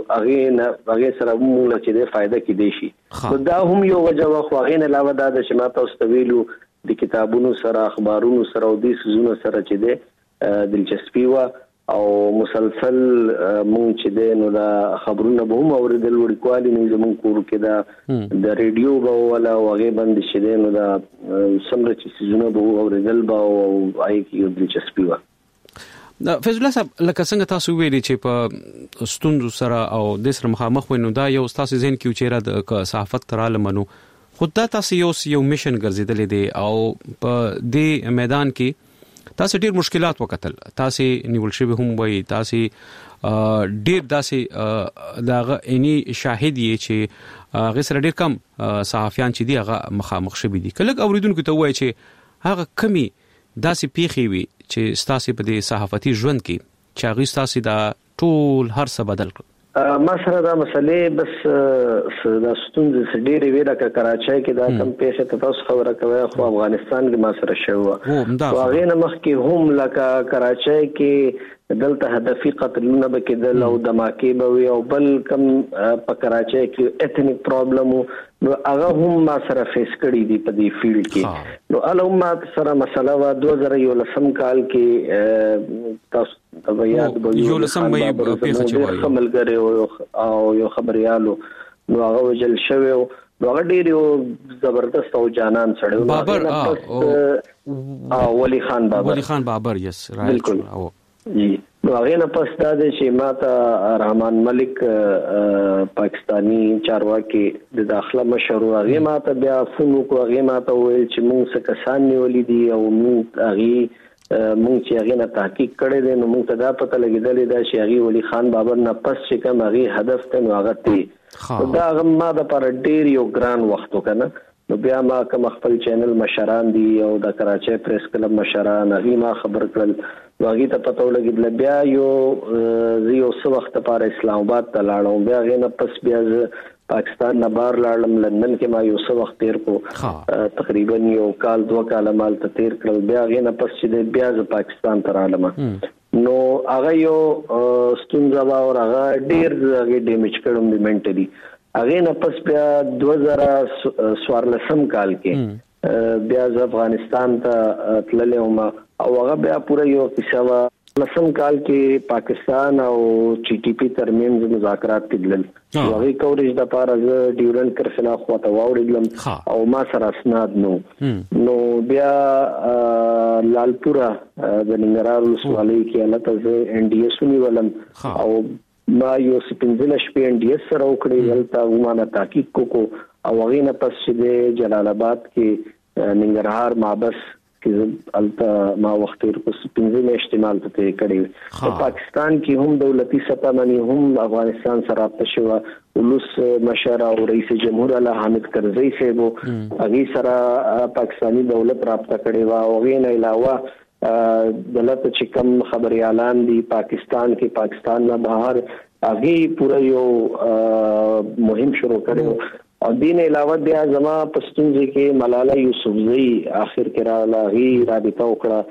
هغه سره موږ چې د فائدہ کې دی شي نو دا هم یو وجه خو هغه نه علاوه دا چې ما تاسو ویلو د کتابونو سره اخبارونو سره او د سيزونو سره چې د دلچسپي وا او مسلسل مونږ چې د نو دا خبرونه به هم اوریدل وړکوالي نه زموږ کور کې دا د ریډیو به ولا هغه باندې چې د نو دا سمره چې سيزونه به اوریدل به او آی کې دلچسپي وا فیض الله صاحب لکه څنګه تاسو ویلي چې په ستونزو سره او د سر مخامخ وینو دا یو تاسو ذهن کې چیرې د صحافت تراله منو خود دا تاسو یو میشن ګرځیدل دي او په دې میدان کې تاسو ډیر مشکلات وکتل تاسو نیول شوی هم وای تاسو ډیر داسې داغه اني شاهد یې چې غیر ډیر کم صحافیان چې دی هغه مخامخ شوی دي کله اوریدونکو ته وای چې هغه کمی داسې پیخي وي چې تاسو په دې صحافتي ژوند کې چې هغه تاسو دا ټول هر څه بدل کړ ما سره دا مسلې بس د ستونزې سډيري ویل ک کراچۍ کې دا کم پیښه تاسو خبره کوي خو افغانستان کې ما سره شوه واغې نه مخ کې هم لکه کراچۍ کې دلته هدفي قتلونه به کېدل او دماکې به وي او بل کم په کراچۍ کې ایتنیک پرابلم نو هغه هم ما سره فیس کړی دی په دې فیلډ کې نو الوما سره مسله وا 2011 کال کې تاسو ته یاد به یو لسم مې پیښه چوي خملګری او یو خبريالو نو هغه وجل شوی نو هغه ډیر یو زبردست او جانان سره بابر او ولی خان بابر یس رائټ او نو هغه نه پس دا چې ماته رحمان ملک پاکستانی چارواکي د داخله مشر هغه ماته بیا فونو کو هغه ماته ویل چې موږ څه کسان نیولې دي او موږ چې هغه نه تحقیق کړی دی نو موږ ته دا پته لګیدلې ده چې هغه ولی خان بابر نه پس چې کوم هغه هدف ته نو هغه تی دا هغه ما د پر ډیر یو ګران وخت وکنه نو بیا ما کوم خپل چینل مشران دي او د کراچۍ پریس کلب مشران هغه ما خبر کړل واغې ته پته ولګیدل بیا یو څو وخت لپاره اسلام آباد ته لاړم بیا غینه پس بیا پاکستان نه بار لاړم لندن کې ما یو څو وخت تیر کو تقریبا یو کال 2 کال مال ته تیر کړل بیا غینه پس چې بیا ز پاکستان ته رالم نو هغه یو ستونزه وا او هغه ډیر ډیمیج کړم دی منټلی هغه نه پس بیا 2014 کال کې بیا ز افغانستان ته تللې وم او هغه بیا پوره یو کیسه وا لسم کال کې پاکستان او ټي ټي پی ترمنځ مذاکرات کېدل هغه کوریج د پاره ز ډیورنټ کرفنا خواته واوړم او ما سره اسناد نو بیا لالپورا د ننګرهار ولسوالۍ کې الته ز ان ډي اس ونیولم او ما یو سپینځل شپې ان ډي اس سره وکړې ولته ومانه تحقیق کو او هغه نه پس چې جلال آباد کې ننګرهار مابس کې الته ما وخت ورکو سپینځل استعمال ته کړی په پاکستان کې هم دولتي سطح باندې هم افغانستان سره رابطه شو ولوس مشر او رئیس جمهور الله حامد کرزئی صاحب هغه سره پاکستانی دولت رابطه کړی و او غیر نه علاوه دلته چې کوم خبري اعلان دی پاکستان کې پاکستان نه بهر هغه پوره یو مهم شروع کړو او دین علاوه بیا زما پښتونځي کې ملاله یوسفزئی اخر کې را لغی رابطه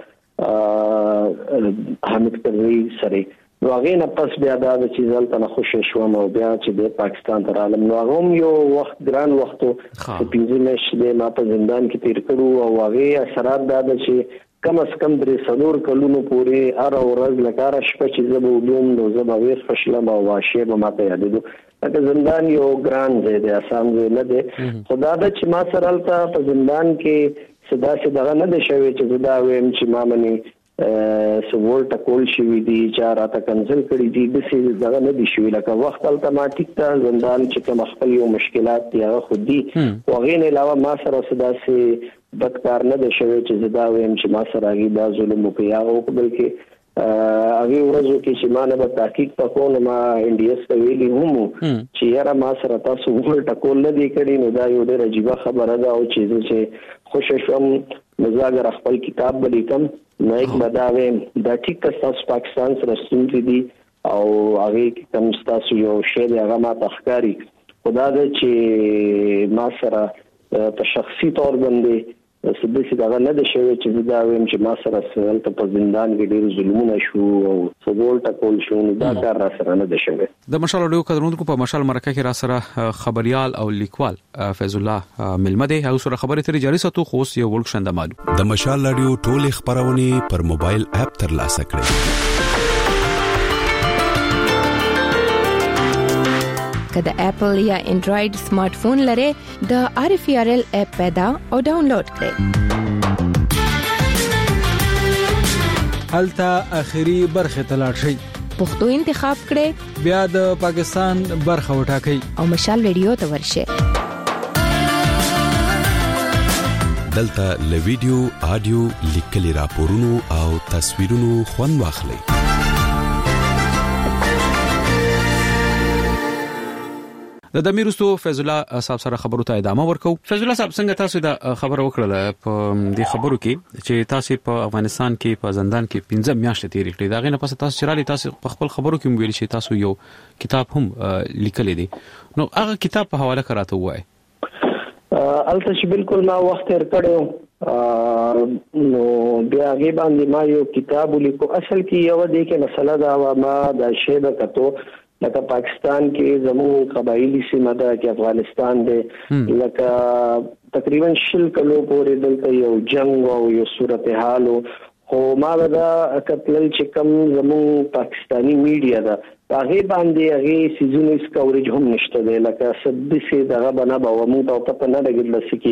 وکړه حامد کرزئی سره نو هغه نه پس بیا دا چې ځلته نه خوشی شوم او بیا چې د پاکستان تر عالم نو هغه یو وخت ګران وختو چې 15 میاشتې د ما په زندان کې تیر کړو او هغه اثرات دا چې کم از کم درې څلور کلونو پورې هر ورځ لکاره شپه چې زه به ولوم نو زه به ویښ فشلم او واشه به ماته یادېدو لکه زندان یو ګران ځای دی اسان ځای نه دی خو دا ده چې ما سره هلته په زندان کې څه داسې دغه نه دی شوی چې زه دا ویم چې ما منې څه ولټه کول شوي دي چا راته کنسل کړي دي داسې دغه نه دي شوي لکه وخت هلته ما ټیک ته زندان چې کوم خپل یو مشکلات دي هغه خو دي خو هغې نه علاوه ما سره څه داسې بد کار نه دی شوی چې زه دا ویم چې ما سره هغې دا ظلم وکړي هغه بلکې هغه ورځو کې چې ما نه به تحقیق وکړم ما انډیس ته ویلي هم چې یاره ما سره تاسو ورته کول نه دی کړی نو دا یو ډېر عجیبه خبره ده او چې خوش شوم مزاګر خپل کتاب ولیکم نو یک بداوي دا ټیک تاسو پاکستان سره ستونزې دي او هغه کوم تاسو یو شی دی هغه ما تخکاری خدا دې چې ما سره په شخصي تور باندې سدسي دا نه د شوی چې دا ویم چې ما سره سره په زندان کې ډېر ظلمونه شو او سبول ټکول شو نو دا کار را سره نه د شوی د مشال اډیو کډرونکو په مشال مرکه کې را سره خبريال او لیکوال فیض الله ملمده هغه سره خبرې ترې جاري ساتو خو یو ورک شند مالو د مشال اډیو ټول خبرونه پر موبایل اپ تر لاسه کړئ د اپل یا انډراید سمارټ فون لري د RFRL اپ پیدا او ډاونلوډ کړئ. هلته اخیری برخه تلاړ شئ. پښتو انتخاب کړئ. بیا د پاکستان برخه وټاکئ او مشال ریډیو ته ورشئ. دلته له ویډیو، آډیو، لیکلي راپورونو او تصویرونو خوند واخلئ. د دمیرستو فیض الله صاحب سره خبرو ته ادامه ورکو. فیض الله صاحب څنګه تاسو دا خبر وکړه په دې خبرو کې چې تاسو په افغانستان کې په زندان کې 15 میاشتې تیرې کړې دا غینه پس تاسو چرالي تاسو په خپل خبرو کې ویل چې تاسو یو کتاب هم لیکل دي نو هغه کتاب په حواله کراته وای البته چې بالکل ما وخت تر کړو نو بیا غي باندې ما یو کتاب لیکو اصل کې یو د کې مسله دا ما د شیبه کتو لکه پاکستان کې زموږ قبایلی سیمه ده چې افغانستان دی لکه تقریبا 10 کلو پورې دلته یو جنگ او یو صورتحال خو ما دا کتل چې کوم زموږ پاکستانی میډیا ده هغه باندې هغه سیزونز کورج هم نشته دی لکه سدسي دغه بنا به موږ ته پته نه لګیدل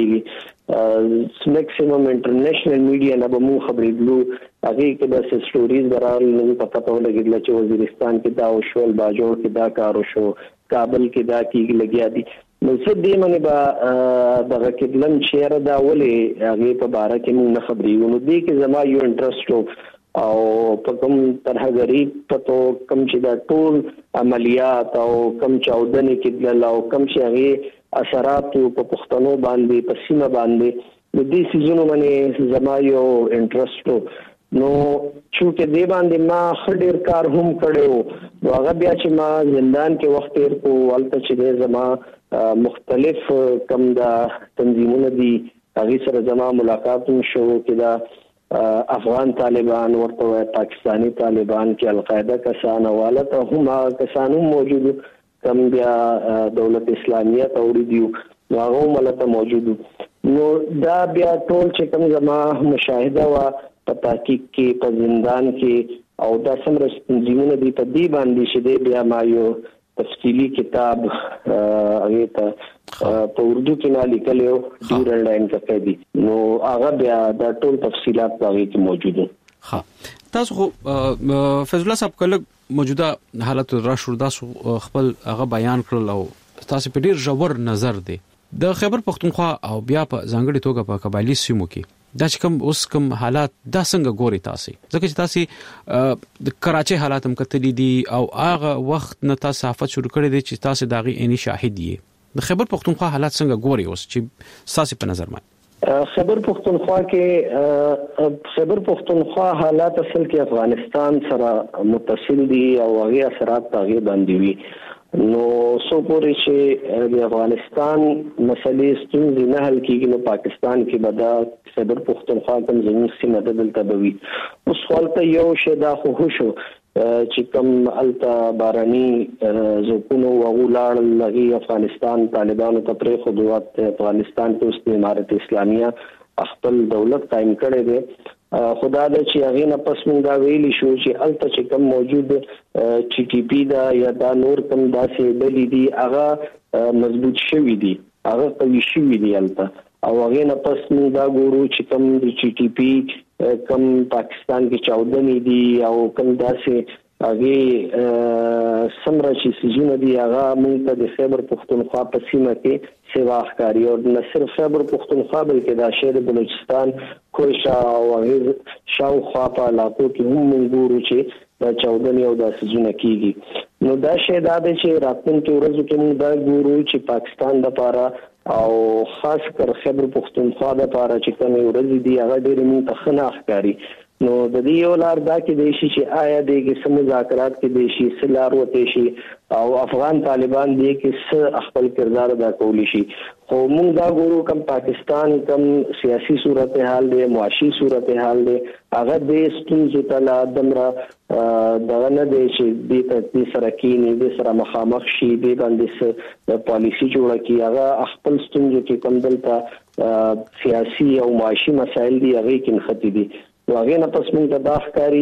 سکیږي میکسیمم انټرنیشنل میډیا نه به موږ خبرې دلو هغه کې د سټوریز برابر نه پته لګیدل چې وزیرستان کې دا او شول باجوړ کې دا کار شو کابل کې دا کیږي لګیا دي نو څه دی منه با دغه کډلم شهر دا ولې هغه په باره کې موږ نه خبرې ونو دي کې زما یو انټرست او په کوم طرح غریب پتو کم چې دا ټول عملیات او کم چاودنې کې او کم چې هغه اثرات په پښتنو باندې په سیمه باندې د دې سيزونو باندې زما یو انټرست نو چې دې باندې ما خډیر کار هم کړو نو هغه بیا چې ما زندان کې وخت تیر کو ولته چې زما مختلف کم دا تنظیمونه دي هغه سره زما ملاقات شو کې دا افغان طالبان ورته پاکستانی طالبان کې القاعده کسان حواله هم کسانو موجود کم بیا دولت اسلامیه توړي دی هغه ملته موجود نو دا بیا ټول چې کوم زما مشاهده وا په تحقیق کې په زندان کې او دا سمره تنظیمونه دي په دې باندې چې بیا ما یو تفصیلی کتاب هغه ته په اردو کې نه لیکلو ډیر لاین کې دي نو هغه بیا دا ټول تفصيلات هغه کې موجود دي. ها تاسو فیض الله صاحب کله موجوده حالت را شو تاسو خپل هغه بیان کړل او تاسو په ډیر ژور نظر دی د خیبر پختونخوا او بیا په ځانګړي توګه په قبایلی سیمو کې دا چې کوم اوس کوم حالات دا څنګه ګوري تاسو ځکه چې تاسو د کراچي حالات هم کتلی دي او هغه وخت نه تاسو صحافت شروع کړی دي چې تاسو داغي اني شاهد یې د خیبر پختونخوا حالات څنګه ګوري اوس چې تاسو په نظر مې خیبر پختونخوا کې خیبر پختونخوا حالات اصل کې افغانستان سره متصل دي او هغه اثرات هغه باندې وي نو سو پورې چې د افغانستان مسلې ستونزې نه حل کیږي نو پاکستان کې بدا خیبر پختونخوا کوم زموږ سیمه ده دلته بوي اوس خپلته یو شی دا خو شو چې کوم التا باراني زوکونو وغولار لغي افغانستان طالبانو ته پرې خدوات افغانستان کې اوس امارت اسلامیه خپل دولت قائم کړی دی خدا د چې هغه نه پس مونږ ویلی شو چې الته چې کوم موجود چې ټي پی دا یا دا نور کوم داسې ډلې دي هغه مضبوط شوی دي هغه قوي شوی دي الته او هغه نه پس مونږ دا ګورو چې کوم د چې ټي پی کوم پاکستان کې چاودنې دي او کوم داسې هغه سمره چې سيزونه دي هغه مونږ ته د خیبر پختونخوا په سیمه کې سیوا ښکاری او نه صرف خیبر پختونخوا بلکې د شهر بلوچستان کوشا او شاوخوا په علاقو کې هم موږ ګورو چې دا چاودنې او د سجونه کیږي. نو دا شی دا دی چې راتلونکي ورځو کې موږ دا ګورو چې پاکستان لپاره او خاص کر خیبر پختونخوا لپاره چې کومې ورځې دي هغه ډېرې موږ ته ښه نه ښکاري. نو د دې یو لار دا کې دی چې آیا د کې مذاکرات کې دی شي سلار وته شي او افغان طالبان دی کې خپل کردار ادا کولی شي. خو موږ دا ګورو کوم پاکستان کوم سیاسي صورتحال دی معاشي صورتحال دی هغه د ستونزو ته دمره دغه نه دی چې د سره کینی د سره مخامخ شي د باندې د پالیسي جوړه کی هغه خپل ستونزو کې کوم دلته سیاسي او معاشي مسایل دی هغه کې نختی دي. واغې نه پس موږ دا ښکاری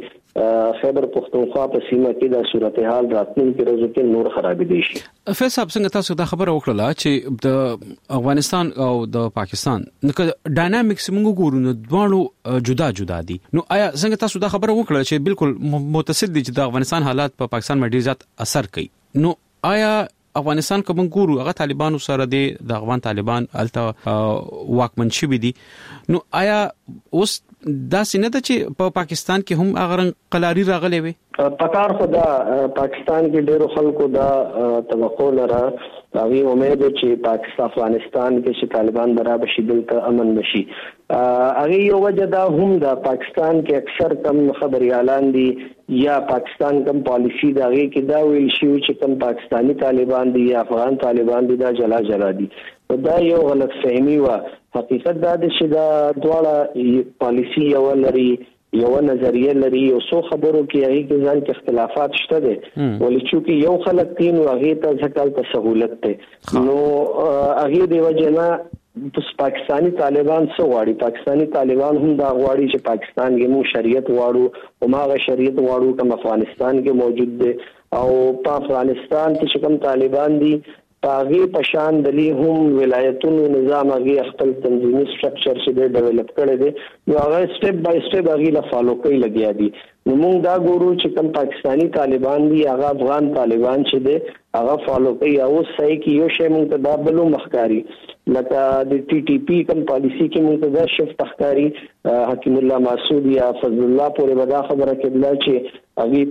چې خیبر پختونخوا په سیمه کې د صورتحال راتلونکي ورځو کې نور خراب دي شي. فیصل صاحب څنګه تاسو دا خبره وکړه چې د افغانستان او د پاکستان نو ډاینامیکس موږ ګورو نو دواړو جدا جدا دي. نو آیا څنګه تاسو دا خبره وکړه چې بالکل متصل دي چې د افغانستان حالات په پاکستان باندې زیات اثر کوي؟ نو آیا افغانستان کوم ګورو هغه طالبانو سره د افغان طالبان الته واکمن شي دي؟ نو آیا اوس دا سینه ته چې په پاکستان کې هم هغه رنګ قلاري راغلي وي؟ پکار خدا پاکستان کې ډېرو خلکو دا توقع لري هغه امید چې پاکستان افغانستان کې چې طالبان برابر شي دلته امن نشي. هغه یو وجه دا هم د پاکستان کې اکثر کم خبريالان دي یا پاکستان کم پالیسی دا هغه کې دا ویل شي چې کم پاکستانی طالبان دي یا افغان طالبان دي دا جلا دي. دا یو غلط فهمي و. حقیقت دا دی چې دا دواړه پالیسی یو لري یو نظریه لري او څو خبرو کې هغه کې ځان کې اختلافات شته دي ولې چې یو خلک تین او هغه ته ځکه سہولت ده. نو هغه دی وجنه پاکستانی طالبان څو غواړي پاکستانی طالبان هم دا غواړي چې پاکستان کې مو شریعت واړو او ماغه شریعت واړو کوم افغانستان کې موجود دي او په افغانستان کې کوم طالبان دي هغه پشان دلی هم ولایتونو نظام هغه خپل تنظیمي سټرکچر چې ډیولپ کړي دي نو هغه سټپ بای سټپ هغه لا فالو کوي لګیا دي. نو موږ دا ګورو چې کوم پاکستانی طالبان دي هغه افغان طالبان چې دي هغه فالو کوي او صحیح کې یو شی موږ ته دا بلو مخکاری لکه د ټي ټي پی کوم پالیسی کې موږ ته دا شفت تخکاری حکیم الله مسعود یا فضل الله پورې ودا خبره کړل چې هغه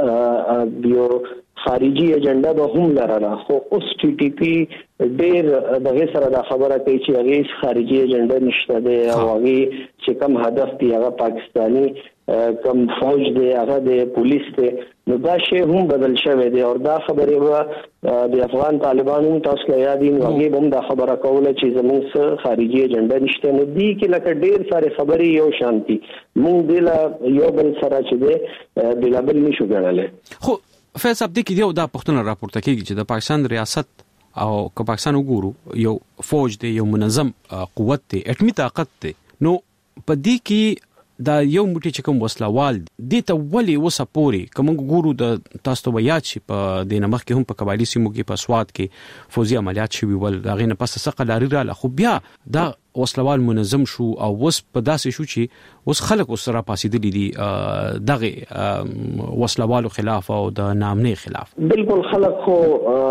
په یو خارجي ایجنډا به هم لرله خو اوس ټي ټي پی ډېر دغه سره دا خبره کوي چې هغه خارجي ایجنډا نشته دی او هغه چې کوم هدف دی هغه پاکستانی کوم فوج دی هغه د پولیس دی نو دا شی هم بدل شوی دی او دا خبره و د افغان طالبانو تاسو له یادین هغه هم دا خبره کوله چې زموږ خارجي ایجنډا نشته نو دی کې لکه ډېر ساره خبري یو شانتي مونږ د یو بل سره چې دی بلابل نشو ګڼلې. خو فیصل صاحب د کیو دا پښتون راپورته کیږي چې د پاکستان ریاست او که پاکستان وګورو یو فوج دی یو منظم قوت دی اټمی طاقت دی نو په دې کې دا یو موټی چې کوم وسلوال دي ته ولي وسپوري کوم ګورو د تاسو ته یاد شي په د نمخ کې هم په قبایلی سیمو کې په سواد کې فوزي عملیات شوي ول غینه پس څخه لاري را خو بیا دا وسلوال منظم شو او وس په داسې شو چې وس خلک سره پاسېدلې دي دغه وسلوالو خلاف او د نامنه خلاف بالکل خلک خو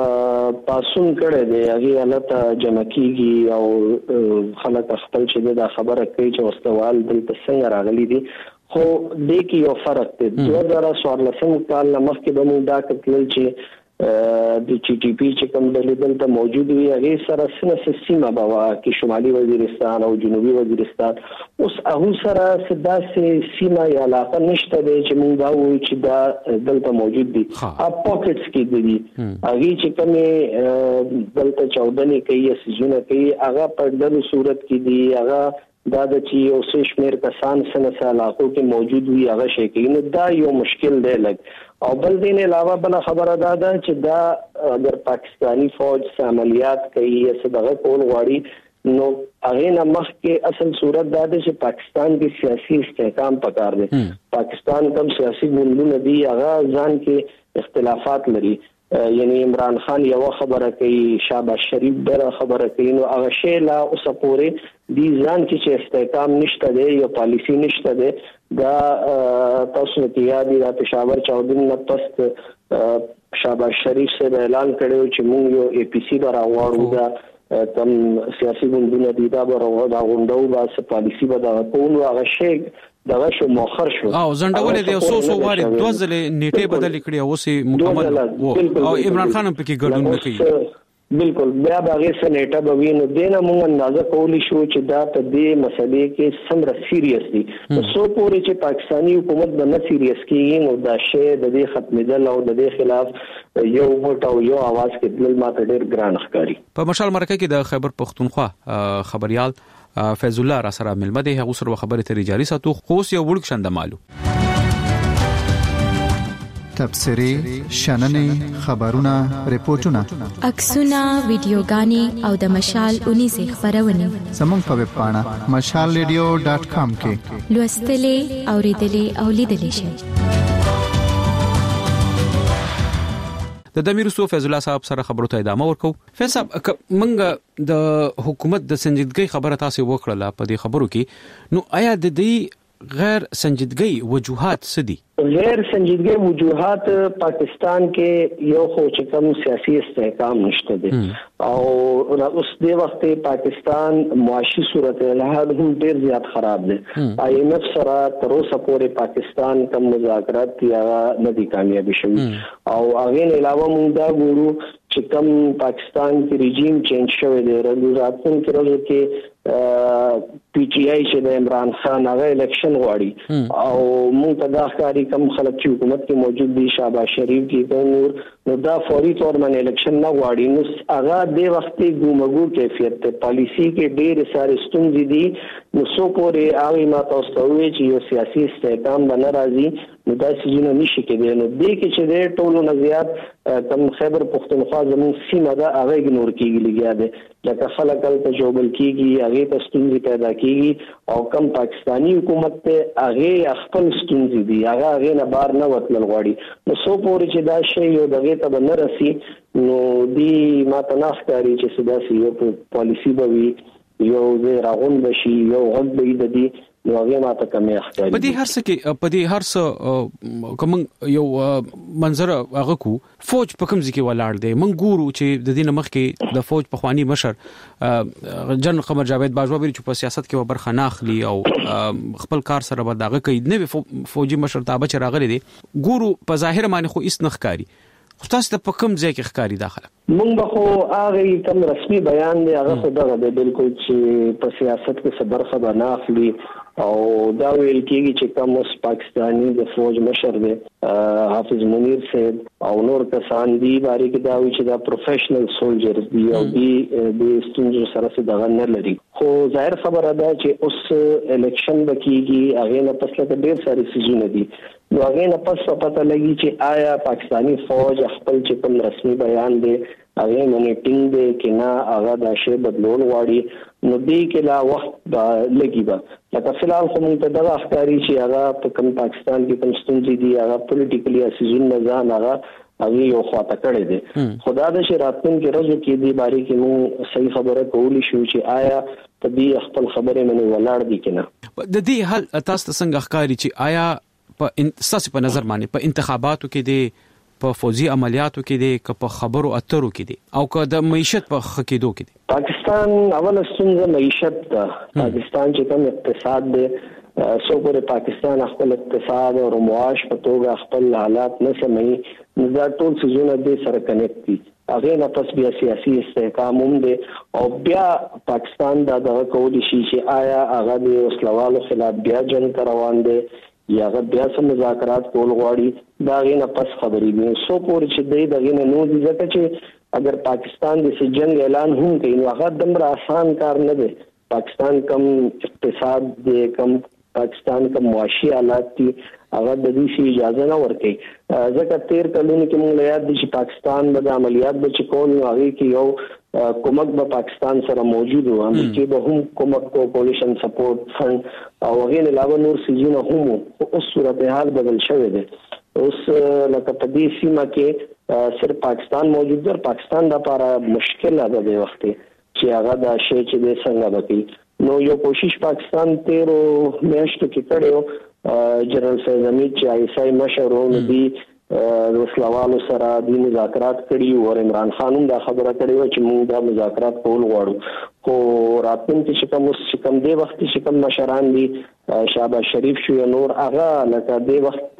پاسون کړي دي هغه حالت جمع کیږي او خلک خپل چې دا خبره کوي چې وسلوال د څنګه راغلي دي خو د کې یو فرق دی 2014 کال مخکې به موږ دا کتل چې د ټي ټي پی چې کوم دلیل ته موجود وي هغه سره سنه سیمه بوا کې شمالي وزیرستان او جنوبي وزیرستان اوس هغه سره سداسه سیمه یا علاقه نشته دی چې موږ دا وایو چې دا دلته موجود دي اپ پاکټس کې دي هغه چې کومه دلته چاودنې کوي سيزونه کوي هغه په دغه صورت کې دي هغه دا د چې یو څه شمیر کسان سنه علاقو کې موجود وي هغه شي کې نو دا یو مشکل دی لګ او بل دین علاوه بل خبره ده چې دا اگر پاکستانی فوج عملیات کوي یا څه کول غواړي نو هغه نه مخکې اصل صورت دا ده چې پاکستان کې سیاسي استحکام پکار دی پاکستان کوم سیاسي ګوندونه دي هغه ځان کې اختلافات لري یعنی عمران خان یو خبره کوي شهباز شریف بل خبره کوي نو هغه شی لا اوس پورې دي ځان کې استحکام نشته دی یو پالیسی نشته دی دا تاسو ته یاد دی پېښور 14 نه پس شهباز شریف سے اعلان کړو چې موږ یو اے پی سی راوړو دا کم سیاسي ګوندونه دي دا غونډو باسه پالیسی به دا کوم هغه شی دغه شو مؤخر شو او زندول دي سو واري دوزل نیټه بدل کړی او سي مکمل او عمران خان هم پکې ګډون وکړي بالکل بیا باغې سنټه به وینو دینه موږ اندازه کولی شو چې دا په دې مسلې کې څومره سیریس دي سو پورې چې پاکستانی حکومت به نه سیریس کیږي نو دا شی د دې ختمېدل او د دې خلاف یو وټ او یو आवाज کې بل ماته ډېر ګران ښکاري په مشال مرکه کې د خیبر پختونخوا خبريال فیض الله را سره ملمه ده هغه سره خبره تری جاری ساتو خو یو وړ شند مالو تبصری شننې خبرونه ریپورتونه عکسونه ویډیوګانې او د مشال 19 خبرونه زموږ په ویب پاڼه mashalradio.com کې لوستلې اوریدلې او لیدلې شئ. د امیر یوسف فیض الله صاحب سره خبرو ته ادامه ورکو. فیض صاحب منګه د حکومت د سنجیدګۍ خبره تاسو وکړه په دې خبرو کې نو آیا د دې غیر سنجیدګۍ وجوهات څه دي؟ غیر سنجیدګۍ وجوهات پاکستان کې یو خو چې کوم سیاسي استحکام نشته دي او اوس د وخت پاکستان معاشي صورتحال هم ډیر زیات خراب دي. IMF سره تر اوسه پورې پاکستان کوم مذاکرات یا نه دي کامیاب شوي او هغه نه علاوه موږ دا ګورو چې کوم پاکستان کې رژیم چینج شوی دی. راتلونکي ورځو کې PTI چې د عمران خان هغه الیکشن غواړي او موږ ته دا ښکاري کوم خلک چې حکومت کې موجود دي شهباز شریف کې نو دا فوري تور باندې الیکشن نه غواړي نو هغه د وخت ګومګو کیفیت ته پالیسی کې ډېر ساري ستونزې دي نو سو پورې هغه ما تاسو ته وایي چې یو سیاسي استحکام باندې راځي نو دا سيزونه نشي کېدای نو دې کې چې د ټولو نه زیات کم خیبر پختونخوا زموږ سیمه ده هغه اګنور کیږي لګیا ده لکه خلک ته جوړل کیږي هغه ته ستونزې پیدا کیږي او کم پاکستانی حکومت ته هغه خپل ستونزې دي هغه نه بار نه وتل غواړي نو سو پورې چې دا شی یو دغه ته نه رسی نو دی ما تناس کاری چې سدا سی یو پالیسی به وي یو زه راغون بشي یو غږ به د دې نو هغه ماته کمې اختیاري په دې هر څه کې په دې هر څه کوم یو منظر هغه کو فوج په کوم ځکه ولاړ دی من ګورو چې د دې مخ کې د فوج په خواني مشر جن قمر جاوید باجوا بری چې په سیاست کې برخه ناخلي او خپل کار سره به داغه کوي نه فوجي مشر تابع چې راغلي دي ګورو په ظاهر باندې خو اس نخکاری خو تاسو ته په کوم ځای کې ښکاری داخله مونږ به خو هغه کوم رسمي بیان دی هغه خو دغه دی بالکل چې په سیاست کې څه برخه به نه اخلي او دا ویل کېږي چې کوم اوس پاکستانی د فوج مشر دی حافظ منیر صاحب او نور کسان دي باندې کې دا وی چې دا پروفیشنل سولجرز دي او د ستونزو سره څه دغه نه لري خو ظاهر خبره ده چې اوس الیکشن بکیږي هغه نه پس له ډېر ساري سيزونه دي نو هغه نه پس پته لګي چې آیا پاکستانی فوج خپل چې کوم رسمي بیان دی هغه مونیټینګ دی کې نه هغه د شی بدلول غواړي نو دې کې لا وخت لګي به لکه فلحال خو موږ ته دغه ښکاري چې هغه په کوم پاکستان کې کوم ستونزې دي هغه پولیټیکلی اسیزون نه ځان هغه یو خواته کړی دی خدا د شراتن کې روزو کې دی باري کې موږ صحیح خبره کولی شو چې آیا طبي خپل خبره منو ولاړ دي کنه د دې حل تاسو څنګه ښکاري چې آیا په ساس په نظر باندې په انتخاباتو کې دی په فوزي عملیاتو کې دی که په خبرو اترو کې دی او که د معیشت په خکېدو کې دی پاکستان اول ستونزه معیشت ده پاکستان چې کوم اقتصاد دی سو پورې پاکستان خپل اقتصاد او معاش په توګه خپل حالات نه سموي نو دا ټول څیزونه د سره کنیکټ دي هغه نه پس بیا سیاسي استحکام هم دی او بیا پاکستان دا دغه کولی شي چې آیا هغه د وسلوالو خلاف بیا جنګ روان دی یا بیا سم مذاکرات کول غواړي دا غینه پس خبرې دي سو پورې چې دغه نه نو دي ځکه چې اگر پاکستان د جنگ اعلان هم کوي نو هغه دمر آسان کار نه دی پاکستان کم اقتصاد دی کم پاکستان کم معاشي حالات دي هغه د دې اجازه نه ورکړي ځکه 13 کلونو کې موږ یاد دي چې پاکستان د عملیات به چکول نو هغه کې یو کومک به پاکستان سره موجود و امریکای به هم کومک کو کولیشن سپورټ فند او هغه نه علاوه نور سيزونه هم اوس صورتحال بدل شوې ده اوس لکه په دې سیمه کې صرف پاکستان موجود دی پاکستان لپاره مشکل ده د وخت چې هغه د شی چې د څنګه بکی نو یو کوشش پاکستان 13 میاشتو کې کړو جنرال سید حمید چې آی ایس آی مشر و دی وسلوالو سره د مذاکرات کړي او عمران خان هم دا خبره کړې و چې موږ دا مذاکرات کول غواړو خو راتلونکي چې کوم دی وخت چې کوم مشران دي شهباز شریف شو یا نور هغه لکه دی وخت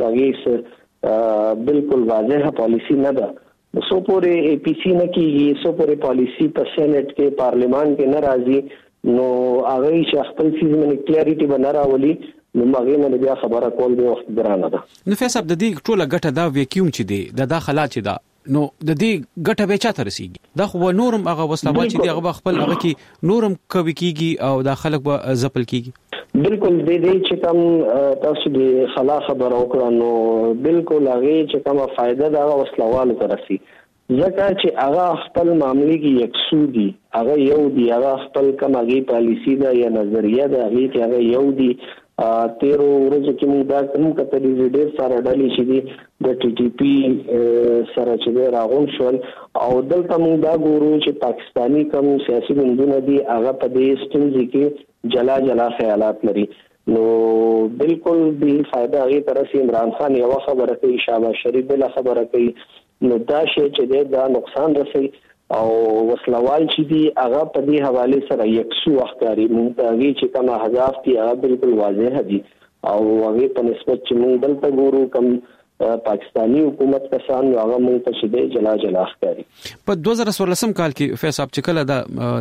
هغه بالکل واضحه پالیسی نه ده سو پورې اي پی سی نه کیږي سو پورې پالیسی په سېنات کې پارلیمان کې نه راځي نو هغه چې خپل چیز باندې کلیریټي بنا راولي نو مغه نه بیا خبره کول به وخت درانه ده نو فیصل د دې ټوله ګټه دا ویکیوم چې دی د داخلات چې دا نو د دې ګټه به چاته رسیږي دا خو نورم هغه وسلوال چې دی هغه خپل هغه کې نورم کوي کیږي او د خلک به زپل کیږي بالکل دې چې کوم تاسو د خلا خبر وکړو نو بالکل هغه چې کومه فائدہ دا وسلوال ترسي ځکه چې هغه خپل معاملې کې یکسو دي هغه یو دی هغه خپل کومه پالیسی دا یا نظریه دا هغه یو دی 13 ورځې کې موږ دا کوم کتلې ډېر سره ډالې شي دي د ټي ټي پی سره چې راغون شول او دلته موږ دا ګورو چې پاکستانی کوم سیاسي ګوندونه دي هغه په دې ستونزې کې جلا خیالات لري نو بالکل به فائدہ هغه طرف عمران خان یو خبره کوي شهباز شریف بل خبره کوي نو دا شی چې دا نقصان رسي او وسلوال چې دی هغه په دې حواله سره یکسو اخکاری مونږ ته چې کوم اهداف دي هغه بالکل واضح دي او هغه په نسبت چې مونږ دلته ګورو کوم پاکستانی حکومت کسان هغه مونږ ته شیدې جلا اخکاری په 2014 کال کې فیصل چې کله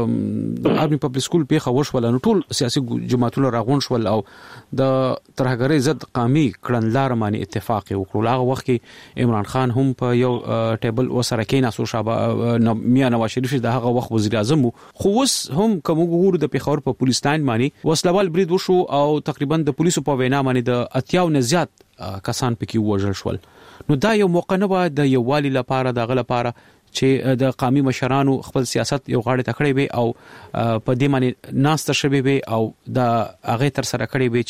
د آرمي پبلک سکول په خوښ ول نو ټول سیاسي جماعتونو راغون شول او د ترهګرۍ ضد قومي کړنلار باندې اتفاق وکړ هغه وخت کې عمران خان هم په یو ټیبل وسره کې ناسو شابه میا نواز شریف د هغه وخت وزیر اعظم خو اوس هم کوم ګورو د پیښور په پولیس لاین باندې وسلوال برید وشو او تقریبا د پولیسو په وینا باندې د اتیاو نه زیات کسان پکې وژل شول نو دا یو موقع نه و د یووالي لپاره د غل لپاره چې د قومي مشرانو خپل سیاست یو غاړه تکړه وي او په دې معنی ناسته شوي وي او د هغه تر سره کړي وي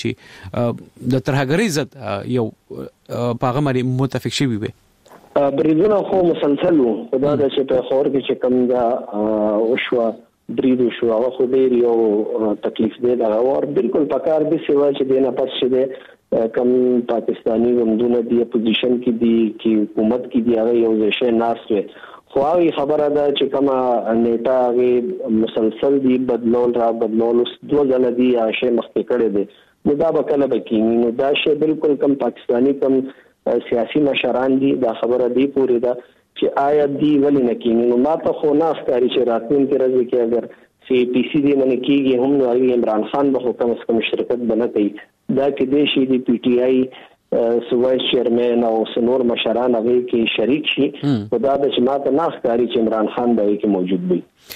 چې د ترهګرۍ ضد یو پاغه باندې متفق شوي وي بریدونه خو مسلسل وو خدای د چې په خور کې چې کوم دا وشو بریدو شو هغه خو ډیر یو تکلیف دی دا اور بالکل پکار دي سیوا چې دینه پس شه کم پاکستانی غمدونه دی اپوزیشن کې دی چې حکومت کې دی هغه یو ځای ناس وي خو هغه خبره ده چې کومه نیټه هغه مسلسل دی بدلول دوه ځله دی هغه مخکې کړي دي نو دا به کله به کېږي نو دا شی بالکل کم پاکستانی کم سیاسي مشران دي دا خبره دی پوری ده چې آیا دی ولې نه کېږي نو ما ته خو نه ښکاري چې راتلونکي ورځې کې اگر سی پی سی دی باندې کېږي هم نو عمران خان به حکم اس کوم شرکت بنه کوي دا کې د شي دی پی ټی آی سوایس چیرمن او سنور مشران هغه کې شریک شي خدا د جماعت نه ښکاری چې عمران خان به کې موجود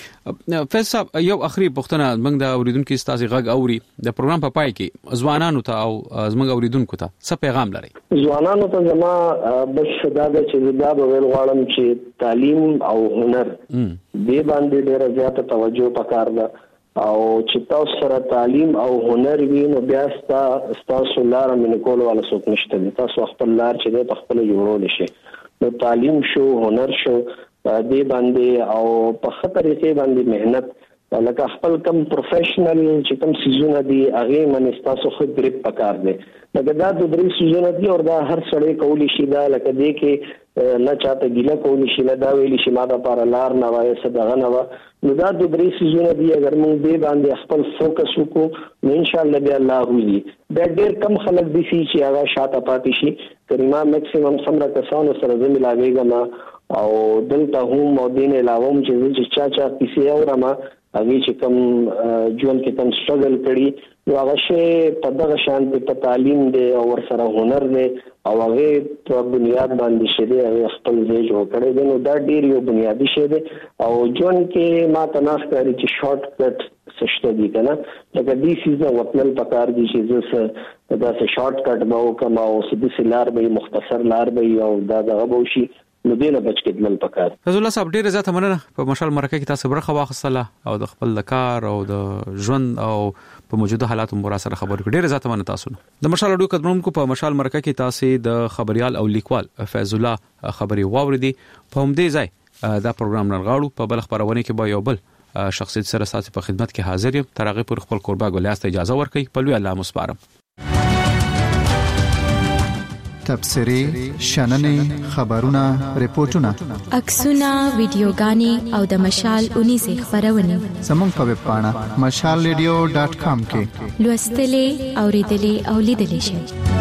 وي فیصل یو اخري پښتنه موږ د اوریدونکو استاد غږ اوري د پروګرام په پای کې ځوانانو ته او زموږ اوریدونکو ته څه پیغام لري ځوانانو ته زما بس دا چې دا به ویل غواړم چې تعلیم او هنر دې باندې ډېر زیات توجه پکار ده او چې تاسو سره تعلیم او هنر وي نو بیا تاسو لار من کول ولا څوک نشته تاسو خپل لار چې په خپل جوړول شي نو تعلیم شو هنر شو دې باندې او په خطرې کې باندې مهنت لکه خپل کم پروفیشنل چې کوم سيزونه دي هغه من تاسو خو ګریپ پکار دي لکه دا د درې سيزونه دي او دا هر سړی کولی شي دا لکه دې کې نه چاته ګیله کولی شي نه دا ویلی شي ما دا پر لار نه وای صدغه نه و نو دا د درې سيزونه دي اگر موږ دې باندې خپل فوکس وکړو نو ان شاء الله بیا الله وی دا ډېر کم خلک دي چې هغه شاته پاتې شي کریمه میکسیمم سمره کسانو سره زمي لاګيږم او دلته هم او دین علاوه چې چا کیسه اورما هغه چې کوم ژوند کې کوم سټرګل کړي نو هغه شی په دغه شان په تعلیم دی او ور سره هنر دی او هغه په بنیاد باندې شې دی هغه خپل ځای جوړ کړی دی نو دا ډیر یو بنیادی شی دی او ژوند کې ما تناس کوي چې شارټ کټ سشته دي کنه لکه دې سیزه وتل پکار دي چې زه دا څه شارټ کټ به وکم او سده سلار به مختصر لار به او دا دغه به شي نو دینه بچ کېدل پکار فضل الله صاحب ډیره زیاته مننه په مشال مرکه کې تاسو برخه واخصله او د خپل کار او د ژوند او په موجوده حالاتو مور سره خبرې ډیره زیاته مننه تاسو د مشال اډو قدمونکو په مشال مرکه کې تاسو د خبريال او لیکوال فضل الله خبري واوریدي په همدې ځای دا پروګرام نغاړو په بل خبرونه کې به یو بل شخصیت سره ساتي په خدمت کې حاضر یم ترغه پر خپل قربا ګلیاست اجازه ورکړي په لوی الله مسپارم تبصرې شننې خبرونه ریپورتونه عکسونه ویډیوګانې او د مشال 19 خبرونه زموږ په ویب پاڼه mashalradio.com کې لوستلې اوریدلې او لیدلې شئ.